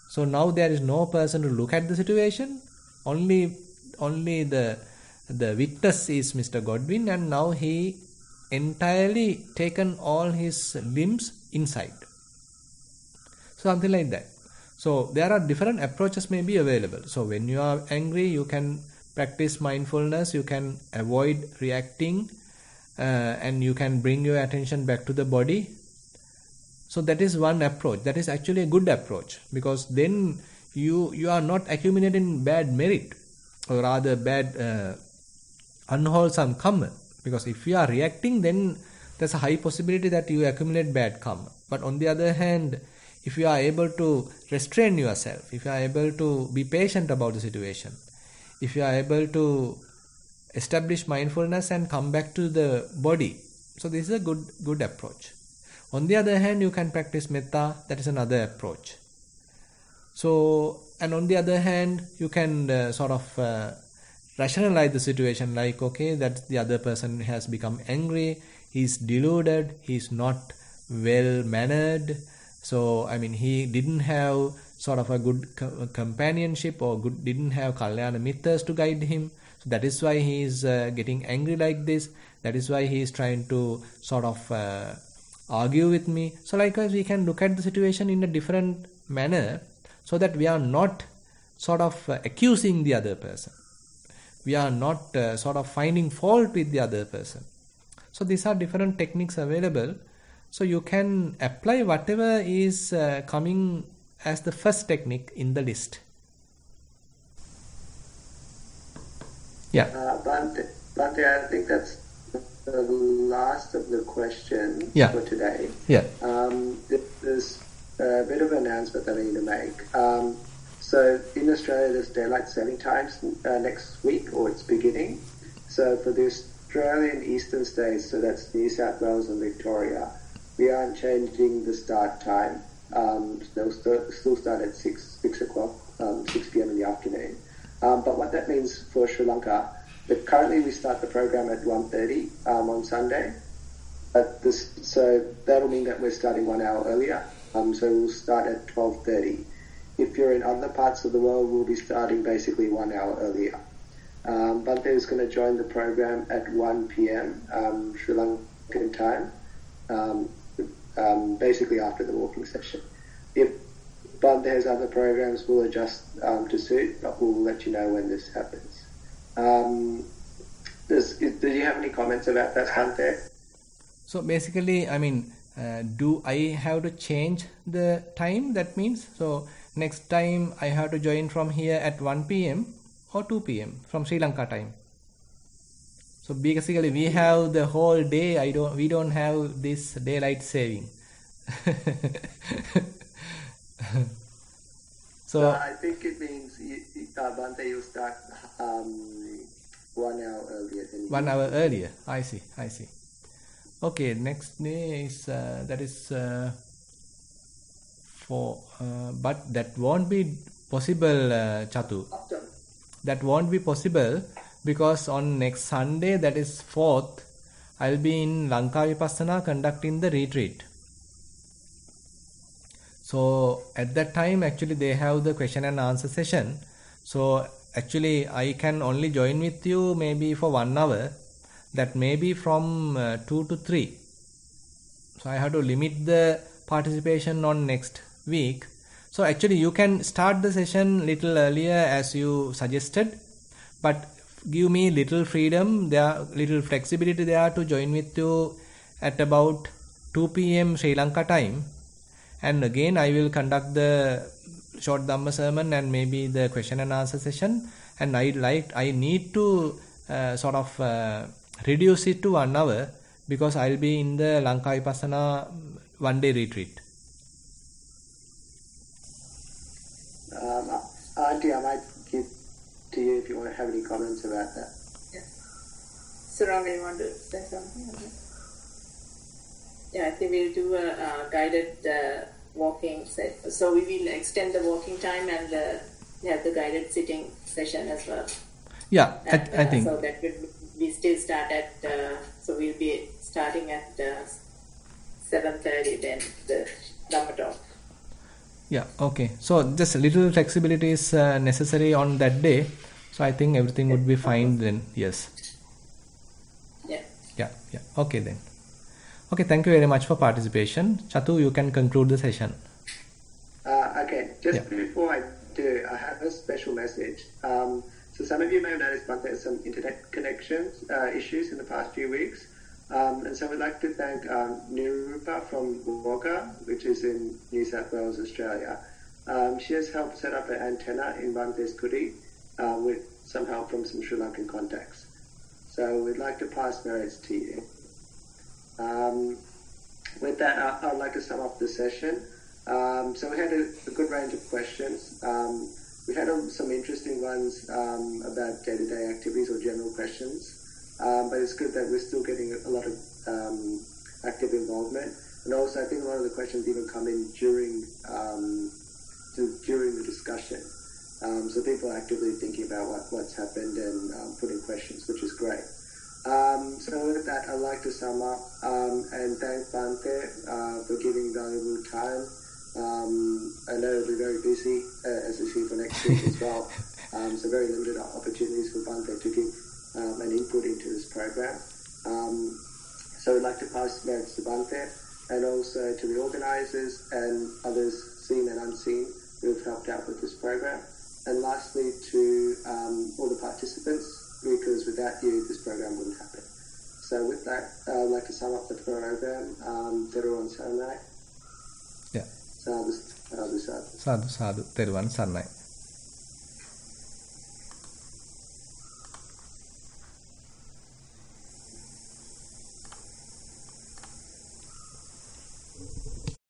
So now there is no person to look at the situation. Only, only the the witness is Mister Godwin, and now he entirely taken all his limbs inside. Something like that. So there are different approaches may be available. So when you are angry, you can practice mindfulness. You can avoid reacting, uh, and you can bring your attention back to the body. So that is one approach. That is actually a good approach, because then you you are not accumulating bad merit, or rather bad uh, unwholesome karma. Because if you are reacting, then there's a high possibility that you accumulate bad karma. But on the other hand, if you are able to restrain yourself, if you are able to be patient about the situation, if you are able to establish mindfulness and come back to the body, so this is a good good approach. On the other hand, you can practice metta. That is another approach. So, and on the other hand, you can uh, sort of uh, rationalize the situation, like, okay, that the other person has become angry, he's deluded, he's not well mannered. So, I mean, he didn't have sort of a good co- companionship, or good didn't have kalyana mittas to guide him. So that is why he is uh, getting angry like this. That is why he is trying to sort of uh, argue with me. So likewise, we can look at the situation in a different manner, so that we are not sort of uh, accusing the other person. We are not uh, sort of finding fault with the other person. So these are different techniques available. So you can apply whatever is uh, coming as the first technique in the list. Yeah. Uh, Bhante, Bhante, I think that's the last of the questions yeah. for today. Yeah. Um, there's a bit of an announcement that I need to make. Um, so in Australia, there's daylight saving times uh, next week, or it's beginning. So for the Australian eastern states, so that's New South Wales and Victoria, we aren't changing the start time. Um, they'll st- still start at six six o'clock, um, six p.m. in the afternoon. Um, but what that means for Sri Lanka, that currently we start the program at one thirty um, on Sunday. But this, so that'll mean that we're starting one hour earlier. Um, so we'll start at twelve thirty. If you're in other parts of the world, we'll be starting basically one hour earlier. Um, Bhante is going to join the program at one p.m. Um, Sri Lankan time, um, um, basically after the walking session. If Bhante has other programs, we'll adjust um, to suit, but we'll let you know when this happens. Um, does, did you have any comments about that, Bhante? So basically, I mean, uh, do I have to change the time? That means, so next time I have to join from here at one p.m. or two p.m. from Sri Lanka time. So basically, we have the whole day. I don't. We don't have this daylight saving. So uh, I think it means you, uh, Bhante, you'll start um, one hour earlier. Than one hour earlier. I see. I see. Okay. Next day is uh, that is uh, for, uh, but that won't be possible, uh, Chatu. After. That won't be possible because on next Sunday, that is fourth, I'll be in Lanka Vipassana conducting the retreat. So at that time, actually, they have the question and answer session. So actually, I can only join with you maybe for one hour. That may be from uh, two to three. So I have to limit the participation on next week. So actually, you can start the session little earlier as you suggested, but give me little freedom, there, little flexibility there to join with you at about two p.m. Sri Lanka time. And again, I will conduct the short Dhamma sermon and maybe the question and answer session. And I like, I need to uh, sort of uh, reduce it to one hour because I'll be in the Lanka Vipassana one day retreat. Um, Auntie, I might give to you if you want to have any comments about that. Yeah. Suranga, you want to say something on that? Yeah, I think we'll do a uh, guided uh, walking set. So we will extend the walking time and uh, have the guided sitting session as well. Yeah, and, I, I uh, think. So that will, we still start at, uh, so we'll be starting at uh, seven thirty then, the Dhamma talk. Yeah, okay. So just a little flexibility is uh, necessary on that day. So I think everything would be fine then. Yes. Yeah. Yeah, yeah. Okay then. Okay, thank you very much for participation. Chatu, you can conclude the session. Uh, okay, just Yeah. before I do, I have a special message. Um, so some of you may have noticed Bhante has some internet connections uh, issues in the past few weeks. Um, and so we'd like to thank um, Nirupa from Wagga, which is in New South Wales, Australia. Um, she has helped set up an antenna in Bhante's kuti uh, with some help from some Sri Lankan contacts. So we'd like to pass merits to you. Um, with that, I, I'd like to sum up the session. Um, so we had a, a good range of questions. Um, we had um, some interesting ones um, about day-to-day activities or general questions. Um, but it's good that we're still getting a lot of um, active involvement. And also, I think a lot of the questions even come in during um, to, during the discussion. Um, so people are actively thinking about what, what's happened and um, putting questions, which is great. Um, so with that, I'd like to sum up um, and thank Bhante uh, for giving valuable time. Um, I know it'll be very busy, uh, as we see for next week as well. Um, so very limited opportunities for Bhante to give Um, and input into this program. Um, so we'd like to pass merits to Bhante and also to the organisers and others seen and unseen who have helped out with this program. And lastly to um, all the participants, because without you this program wouldn't happen. So with that, uh, I'd like to sum up the program. Um, Teruvan Saranai. Yeah. Sadhu, sadhu, sadhu. Sadhu, sadhu. Teruvan Saranai.